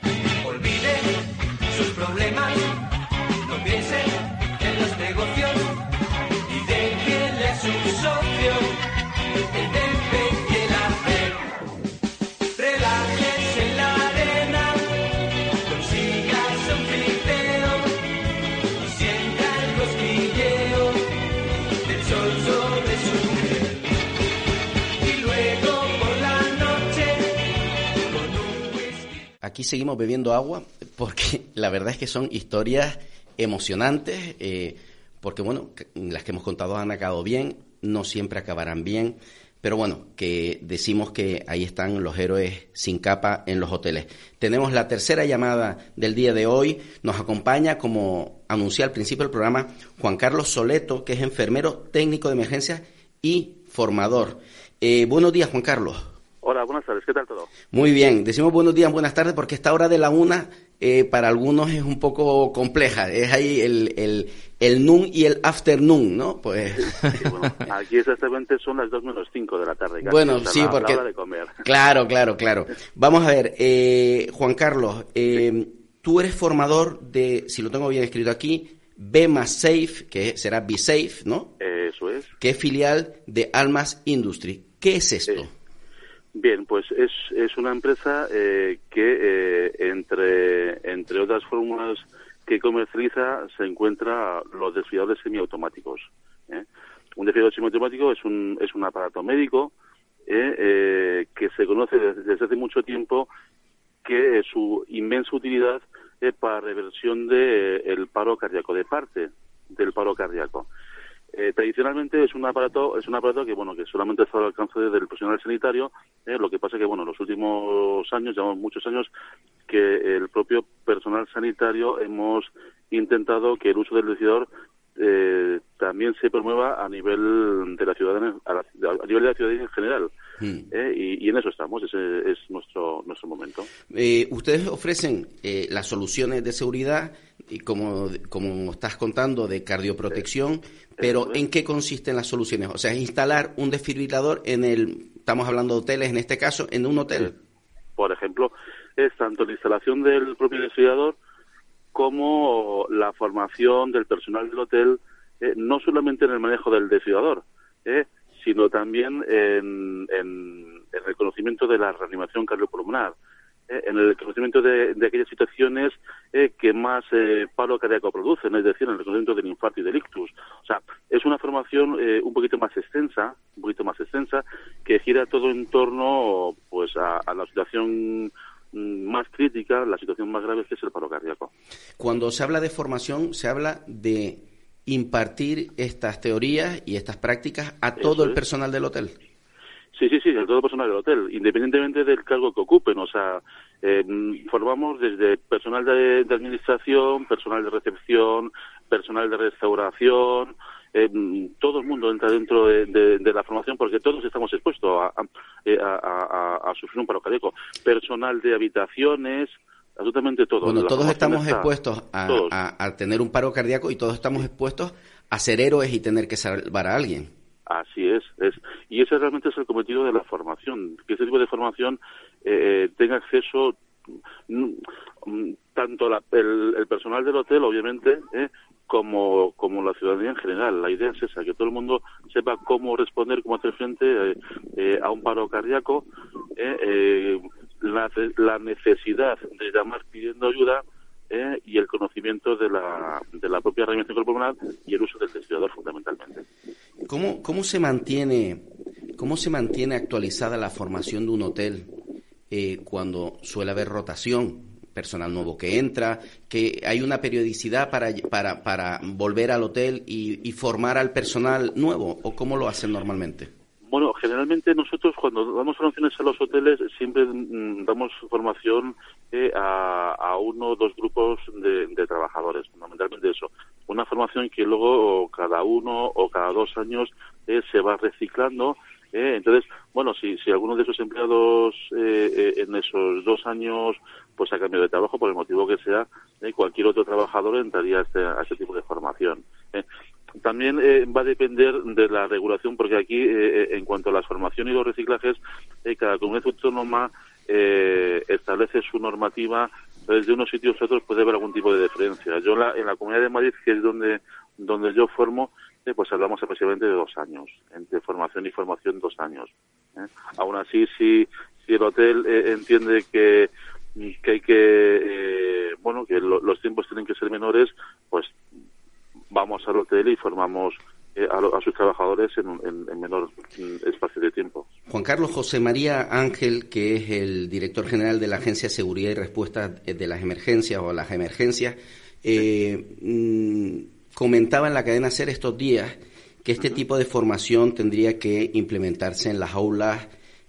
aquí seguimos bebiendo agua porque la verdad es que son historias emocionantes, eh, porque bueno, las que hemos contado han acabado bien, no siempre acabarán bien, pero bueno, que decimos que ahí están los héroes sin capa en los hoteles. Tenemos la tercera llamada del día de hoy. Nos acompaña, como anuncié al principio del programa, Juan Carlos Soleto, que es enfermero técnico de emergencias y formador. Eh, buenos días, Juan Carlos. Hola, buenas tardes. ¿Qué tal todo? Muy bien. Decimos buenos días, buenas tardes, porque esta hora de la una eh, para algunos es un poco compleja. Es ahí el, el, el noon y el afternoon, ¿no? Pues sí, bueno, aquí exactamente son las dos menos cinco de la tarde. Casi, bueno, o sea, sí, la, porque... la hora de comer. Claro, claro, claro. Vamos a ver, eh, Juan Carlos, eh, sí. Tú eres formador de, si lo tengo bien escrito aquí, B más Safe, que será Be Safe, ¿no? Eso es. Que es filial de Almas Industry. ¿Qué es esto? Sí. Bien, pues es, es una empresa eh, que, eh, entre, entre otras fórmulas que comercializa, se encuentra los desfibriladores semiautomáticos. ¿eh? Un desfibrilador semiautomático es un, es un aparato médico eh, eh, que se conoce desde, desde hace mucho tiempo, que eh, su inmensa utilidad es para reversión de, eh, el paro cardíaco, de parte del paro cardíaco. Eh, tradicionalmente es un aparato es un aparato que bueno que solamente está al alcance del profesional sanitario. Eh, lo que pasa que bueno en los últimos años, llevamos muchos años, que el propio personal sanitario hemos intentado que el uso del desfibrilador eh, también se promueva a nivel de la ciudadanía, a, la, a nivel de la ciudadanía en general. Mm. Eh, y, y en eso estamos, ese es nuestro nuestro momento. Eh, ustedes ofrecen eh, las soluciones de seguridad y como como estás contando de cardioprotección, sí. Pero ¿en qué consisten las soluciones? O sea, es instalar un desfibrilador en el, estamos hablando de hoteles en este caso, en un hotel. Por ejemplo, es tanto la instalación del propio desfibrilador como la formación del personal del hotel, eh, no solamente en el manejo del desfibrilador, eh, sino también en, en, en el conocimiento de la reanimación cardiopulmonar, eh, en el conocimiento de, de aquellas situaciones eh, que más eh, paro cardíaco producen, es decir, en el conocimiento del infarto y del ictus. O sea, es una formación eh, un poquito más extensa, un poquito más extensa, que gira todo en torno pues a, a la situación más crítica, la situación más grave, que es el paro cardíaco. Cuando se habla de formación, se habla de impartir estas teorías y estas prácticas a todo Eso el es. personal del hotel. Sí, sí, sí, a todo el personal del hotel, independientemente del cargo que ocupen. O sea, eh, formamos desde personal de, de administración, personal de recepción, personal de restauración. Eh, todo el mundo entra dentro de, de, de la formación, porque todos estamos expuestos a, a, a, a, a sufrir un paro cardíaco. Personal de habitaciones, absolutamente todo. Bueno, todos estamos está, expuestos a, a, a tener un paro cardíaco y todos estamos expuestos a ser héroes y tener que salvar a alguien. Así es, es y ese realmente es el cometido de la formación, que ese tipo de formación eh, tenga acceso mm, tanto la, el, el personal del hotel, obviamente, eh, como como la ciudadanía en general. La idea es esa, que todo el mundo sepa cómo responder, cómo hacer frente eh, eh, a un paro cardíaco, eh, eh, la, la necesidad de llamar pidiendo ayuda, eh, y el conocimiento de la de la propia reanimación cardiopulmonar y el uso del desfibrilador, fundamentalmente. ¿Cómo cómo se mantiene cómo se mantiene actualizada la formación de un hotel eh, cuando suele haber rotación? Personal nuevo que entra, que hay una periodicidad para para para volver al hotel y, y formar al personal nuevo, ¿o cómo lo hacen normalmente? Bueno, generalmente nosotros cuando damos formaciones a los hoteles siempre mm, damos formación eh, a, a uno o dos grupos de, de trabajadores, fundamentalmente eso. Una formación que luego cada uno o cada dos años eh, se va reciclando. Eh, entonces, bueno, si, si alguno de esos empleados eh, eh, en esos dos años pues ha cambiado de trabajo, por el motivo que sea, eh, cualquier otro trabajador entraría a este, a este tipo de formación. Eh. También eh, va a depender de la regulación, porque aquí, eh, en cuanto a la formación y los reciclajes, eh, cada comunidad autónoma eh, establece su normativa. Desde unos sitios a otros puede haber algún tipo de diferencia. Yo la, en la Comunidad de Madrid, que es donde donde yo formo, eh, pues hablamos aproximadamente de dos años, entre formación y formación dos años. ¿eh? Aún así, si, si el hotel eh, entiende que que hay que, eh, bueno, que lo, los tiempos tienen que ser menores, pues vamos al hotel y formamos eh, a, lo, a sus trabajadores en, en, en menor mm, espacio de tiempo. Juan Carlos, José María Ángel, que es el director general de la Agencia de Seguridad y Respuesta de las Emergencias o las Emergencias, eh, mm, comentaba en la cadena SER estos días que este uh-huh. tipo de formación tendría que implementarse en las aulas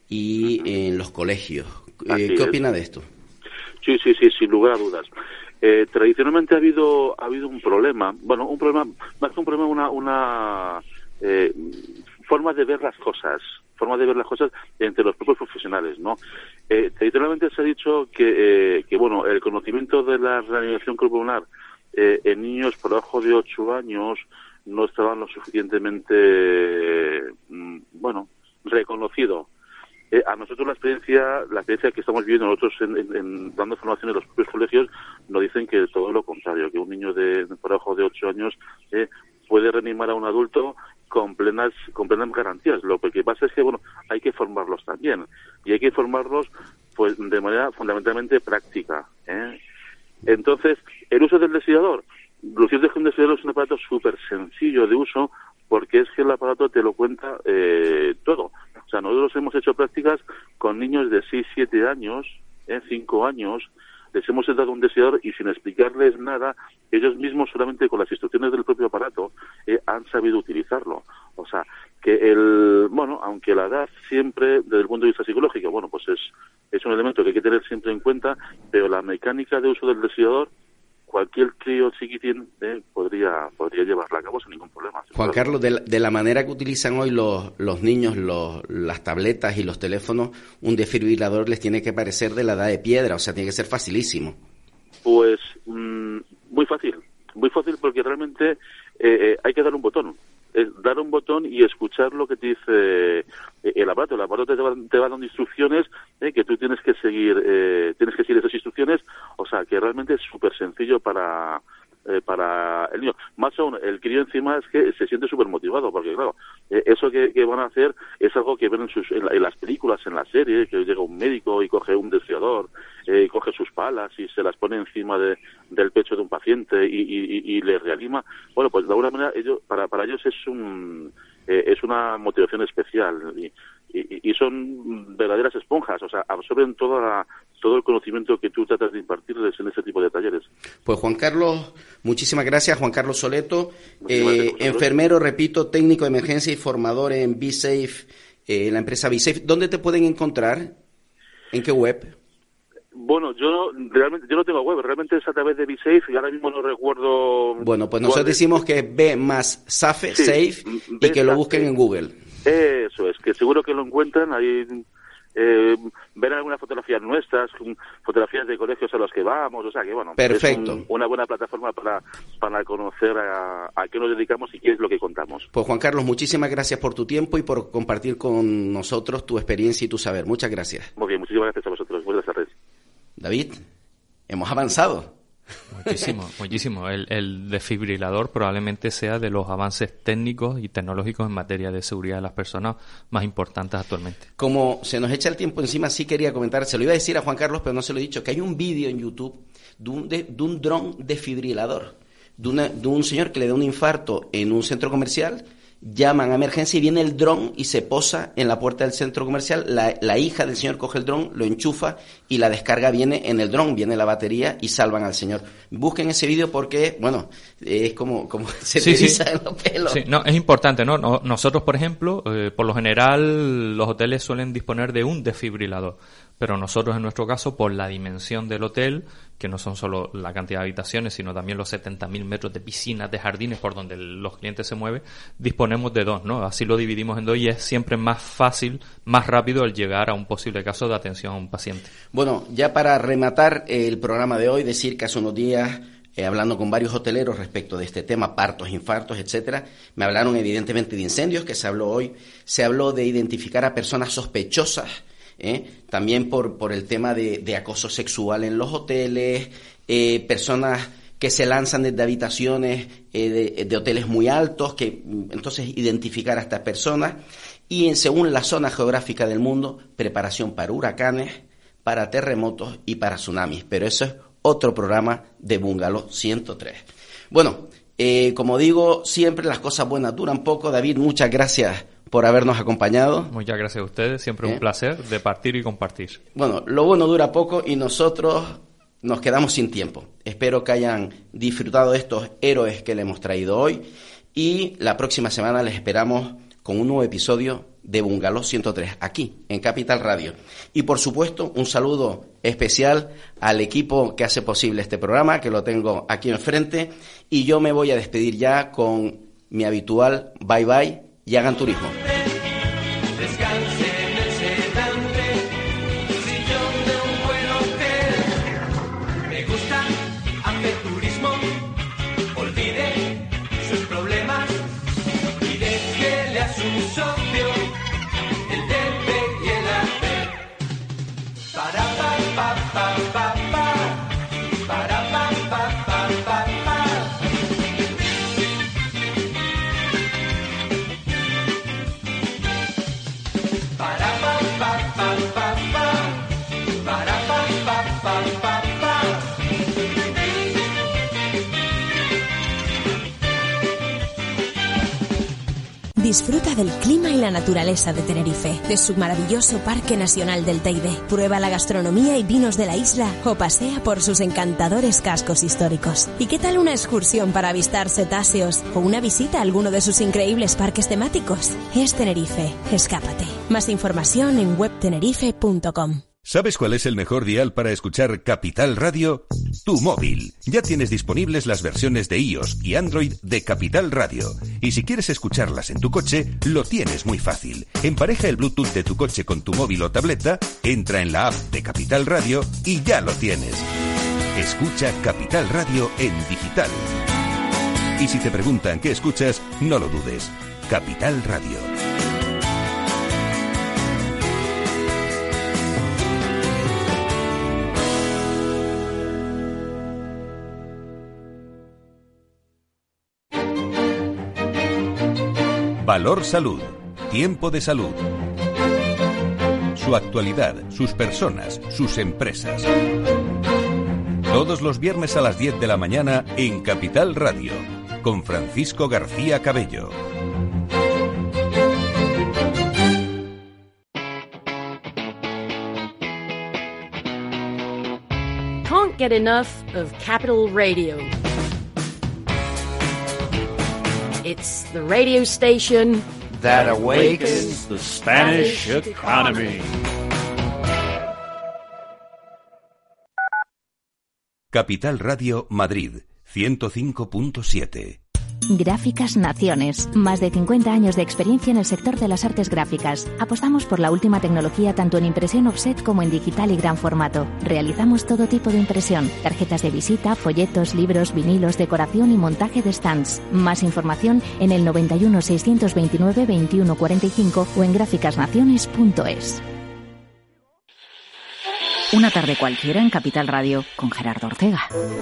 y uh-huh. en los colegios. Eh, ¿Qué opina de esto? Sí, sí, sí, sin lugar a dudas. Eh, tradicionalmente ha habido ha habido un problema, bueno, un problema, más que un problema, una una eh, forma de ver las cosas, forma de ver las cosas entre los propios profesionales, ¿no? Eh, tradicionalmente se ha dicho que, eh, que bueno, el conocimiento de la reanimación cardiopulmonar eh, en niños por debajo de ocho años no estaban lo suficientemente, eh, bueno, reconocido. Eh, a nosotros la experiencia la experiencia que estamos viviendo nosotros en, en, en dando formación en los propios colegios nos dicen que todo lo contrario, que un niño de por debajo de ocho años eh, puede reanimar a un adulto con plenas con plenas garantías. Lo que pasa es que bueno, hay que formarlos también y hay que formarlos pues de manera fundamentalmente práctica, ¿eh? Entonces, el uso del desfibrilador, lo cierto es que un desfibrilador es un aparato súper sencillo de uso porque es que el aparato te lo cuenta eh, todo. O sea, nosotros hemos hecho prácticas con niños de seis, siete años, eh, cinco años, les hemos dado un desfibrilador y sin explicarles nada, ellos mismos solamente con las instrucciones del propio aparato eh, han sabido utilizarlo. O sea, que el, bueno, aunque la edad siempre, desde el punto de vista psicológico, bueno, pues es, es un elemento que hay que tener siempre en cuenta, pero la mecánica de uso del desfibrilador, cualquier crío chiquitín eh, podría podría llevarla a cabo sin ningún problema. Juan Carlos, de la, de la manera que utilizan hoy los, los niños los, las tabletas y los teléfonos, un desfibrilador les tiene que parecer de la edad de piedra, o sea, tiene que ser facilísimo. Pues mmm, muy fácil, muy fácil porque realmente eh, eh, hay que dar un botón. Es dar un botón y escuchar lo que te dice el aparato. El aparato te va, te va dando instrucciones eh, que tú tienes que seguir, eh, tienes que seguir esas instrucciones. O sea, que realmente es súper sencillo para eh, para el niño. Más aún, el crío encima es que se siente súper motivado, porque claro, eh, eso que, que van a hacer es algo que ven en, sus, en, la, en las películas, en la serie, que llega un médico y coge un desfibrilador, eh, y coge sus palas y se las pone encima de, del pecho de un paciente y, y, y, y le reanima. Bueno, pues de alguna manera ellos, para, para ellos es un eh, es una motivación especial y, y, y son verdaderas esponjas, o sea, absorben toda la, todo el conocimiento que tú tratas de impartirles en ese tipo de talleres. Pues Juan Carlos, muchísimas gracias. Juan Carlos Soleto, eh, enfermero, repito, técnico de emergencia y formador en BeSafe, eh, la empresa BeSafe. ¿Dónde te pueden encontrar? ¿En qué web? Bueno, yo realmente yo no tengo web, realmente es a través de BeSafe y ahora mismo no recuerdo. Bueno, pues nosotros decimos que es B más Safe, sí, Safe, y que lo busquen en Google. Eso es, que seguro que lo encuentran ahí. Eh, verán algunas fotografías nuestras, fotografías de colegios a los que vamos, o sea que bueno, perfecto. Es un, una buena plataforma para, para conocer a, a qué nos dedicamos y qué es lo que contamos. Pues Juan Carlos, muchísimas gracias por tu tiempo y por compartir con nosotros tu experiencia y tu saber. Muchas gracias. Muy bien, muchísimas gracias a vosotros. Buenas tardes. David, hemos avanzado. Muchísimo, muchísimo. El, el desfibrilador probablemente sea de los avances técnicos y tecnológicos en materia de seguridad de las personas más importantes actualmente. Como se nos echa el tiempo encima, sí quería comentar, se lo iba a decir a Juan Carlos, pero no se lo he dicho, que hay un vídeo en YouTube de un, de, de un dron desfibrilador, de, una, de un señor que le da un infarto en un centro comercial, llaman a emergencia y viene el dron y se posa en la puerta del centro comercial. La, la hija del señor coge el dron, lo enchufa y la descarga viene en el dron, viene la batería y salvan al señor. Busquen ese vídeo porque, bueno, es como, como se te eriza en los pelos. Sí, no, es importante, ¿no? no nosotros, por ejemplo, eh, por lo general, los hoteles suelen disponer de un desfibrilador. Pero nosotros, en nuestro caso, por la dimensión del hotel, que no son solo la cantidad de habitaciones, sino también los setenta mil metros de piscinas, de jardines por donde los clientes se mueven, disponemos de dos, ¿no? Así lo dividimos en dos y es siempre más fácil, más rápido el llegar a un posible caso de atención a un paciente. Bueno, ya para rematar el programa de hoy, decir que hace unos días, eh, hablando con varios hoteleros respecto de este tema, partos, infartos, etcétera, me hablaron evidentemente de incendios, que se habló hoy, se habló de identificar a personas sospechosas, ¿Eh? también por, por el tema de, de acoso sexual en los hoteles, eh, personas que se lanzan desde habitaciones eh, de, de hoteles muy altos, que entonces identificar a estas personas, y en, según la zona geográfica del mundo, preparación para huracanes, para terremotos y para tsunamis, pero eso es otro programa de Bungalow ciento tres. Bueno, Eh, como digo, siempre las cosas buenas duran poco. David, muchas gracias por habernos acompañado. Muchas gracias a ustedes, siempre ¿Eh? un placer de partir y compartir. Bueno, lo bueno dura poco y nosotros nos quedamos sin tiempo. Espero que hayan disfrutado de estos héroes que le hemos traído hoy y la próxima semana les esperamos con un nuevo episodio de Bungalow ciento tres, aquí, en Capital Radio. Y por supuesto, un saludo especial al equipo que hace posible este programa, que lo tengo aquí enfrente, y yo me voy a despedir ya con mi habitual bye bye y hagan turismo. Descanse en el sedante, sillón de un buen hotel. Me gusta hacer turismo, olvide sus problemas y déjele a su socio el debe y el hacer. Para pa pa pa pa pa, para pa pa pa pa pa. Para pa pa pa pa pa, para pa pa pa pa pa. Disfruta del clima y la naturaleza de Tenerife, de su maravilloso Parque Nacional del Teide. Prueba la gastronomía y vinos de la isla o pasea por sus encantadores cascos históricos. ¿Y qué tal una excursión para avistar cetáceos o una visita a alguno de sus increíbles parques temáticos? Es Tenerife, escápate. Más información en web tenerife punto com. ¿Sabes cuál es el mejor dial para escuchar Capital Radio? Tu móvil. Ya tienes disponibles las versiones de iOS y Android de Capital Radio. Y si quieres escucharlas en tu coche, lo tienes muy fácil. Empareja el Bluetooth de tu coche con tu móvil o tableta, entra en la app de Capital Radio y ya lo tienes. Escucha Capital Radio en digital. Y si te preguntan qué escuchas, no lo dudes. Capital Radio. Valor Salud. Tiempo de salud. Su actualidad, sus personas, sus empresas. Todos los viernes a las diez de la mañana en Capital Radio, con Francisco García Cabello. Can't get enough of Capital Radio. It's the radio station that awakens the Spanish economy. Capital Radio Madrid, ciento cinco punto siete. Gráficas Naciones. Más de cincuenta años de experiencia en el sector de las artes gráficas. Apostamos por la última tecnología tanto en impresión offset como en digital y gran formato. Realizamos todo tipo de impresión. Tarjetas de visita, folletos, libros, vinilos, decoración y montaje de stands. Más información en el noventa y uno, seiscientos veintinueve, veintiuno cuarenta y cinco o en gráficas naciones punto es. Una tarde cualquiera en Capital Radio con Gerardo Ortega.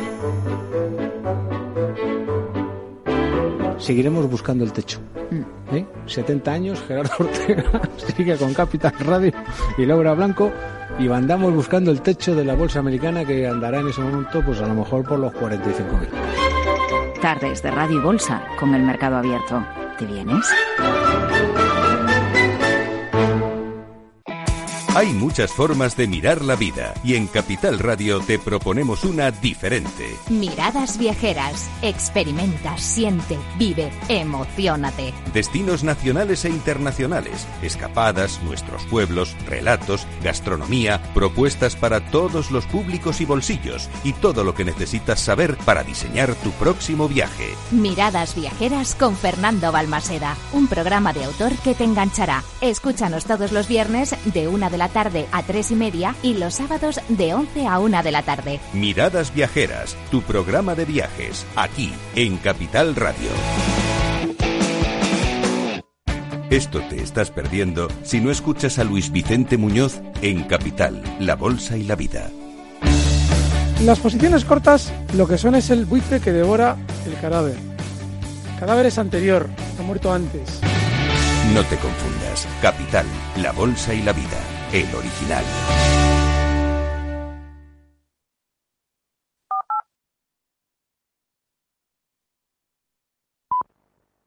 Seguiremos buscando el techo. ¿Eh? setenta años, Gerardo Ortega sigue con Capital Radio y Laura Blanco y andamos buscando el techo de la bolsa americana, que andará en ese momento pues a lo mejor por los cuarenta y cinco mil. Tardes de Radio y Bolsa con el mercado abierto. ¿Te vienes? Hay muchas formas de mirar la vida y en Capital Radio te proponemos una diferente. Miradas viajeras. Experimenta, siente, vive, emociónate. Destinos nacionales e internacionales, escapadas, nuestros pueblos, relatos, gastronomía, propuestas para todos los públicos y bolsillos y todo lo que necesitas saber para diseñar tu próximo viaje. Miradas viajeras con Fernando Balmaseda, un programa de autor que te enganchará. Escúchanos todos los viernes de una de la tarde a tres y media y los sábados de once a una de la tarde. Miradas viajeras, tu programa de viajes, aquí en Capital Radio. Esto te estás perdiendo si no escuchas a Luis Vicente Muñoz en Capital, la bolsa y la vida. Las posiciones cortas lo que son es el buitre que devora el cadáver. El cadáver es anterior, ha muerto antes. No te confundas. Capital, la bolsa y la vida. El original.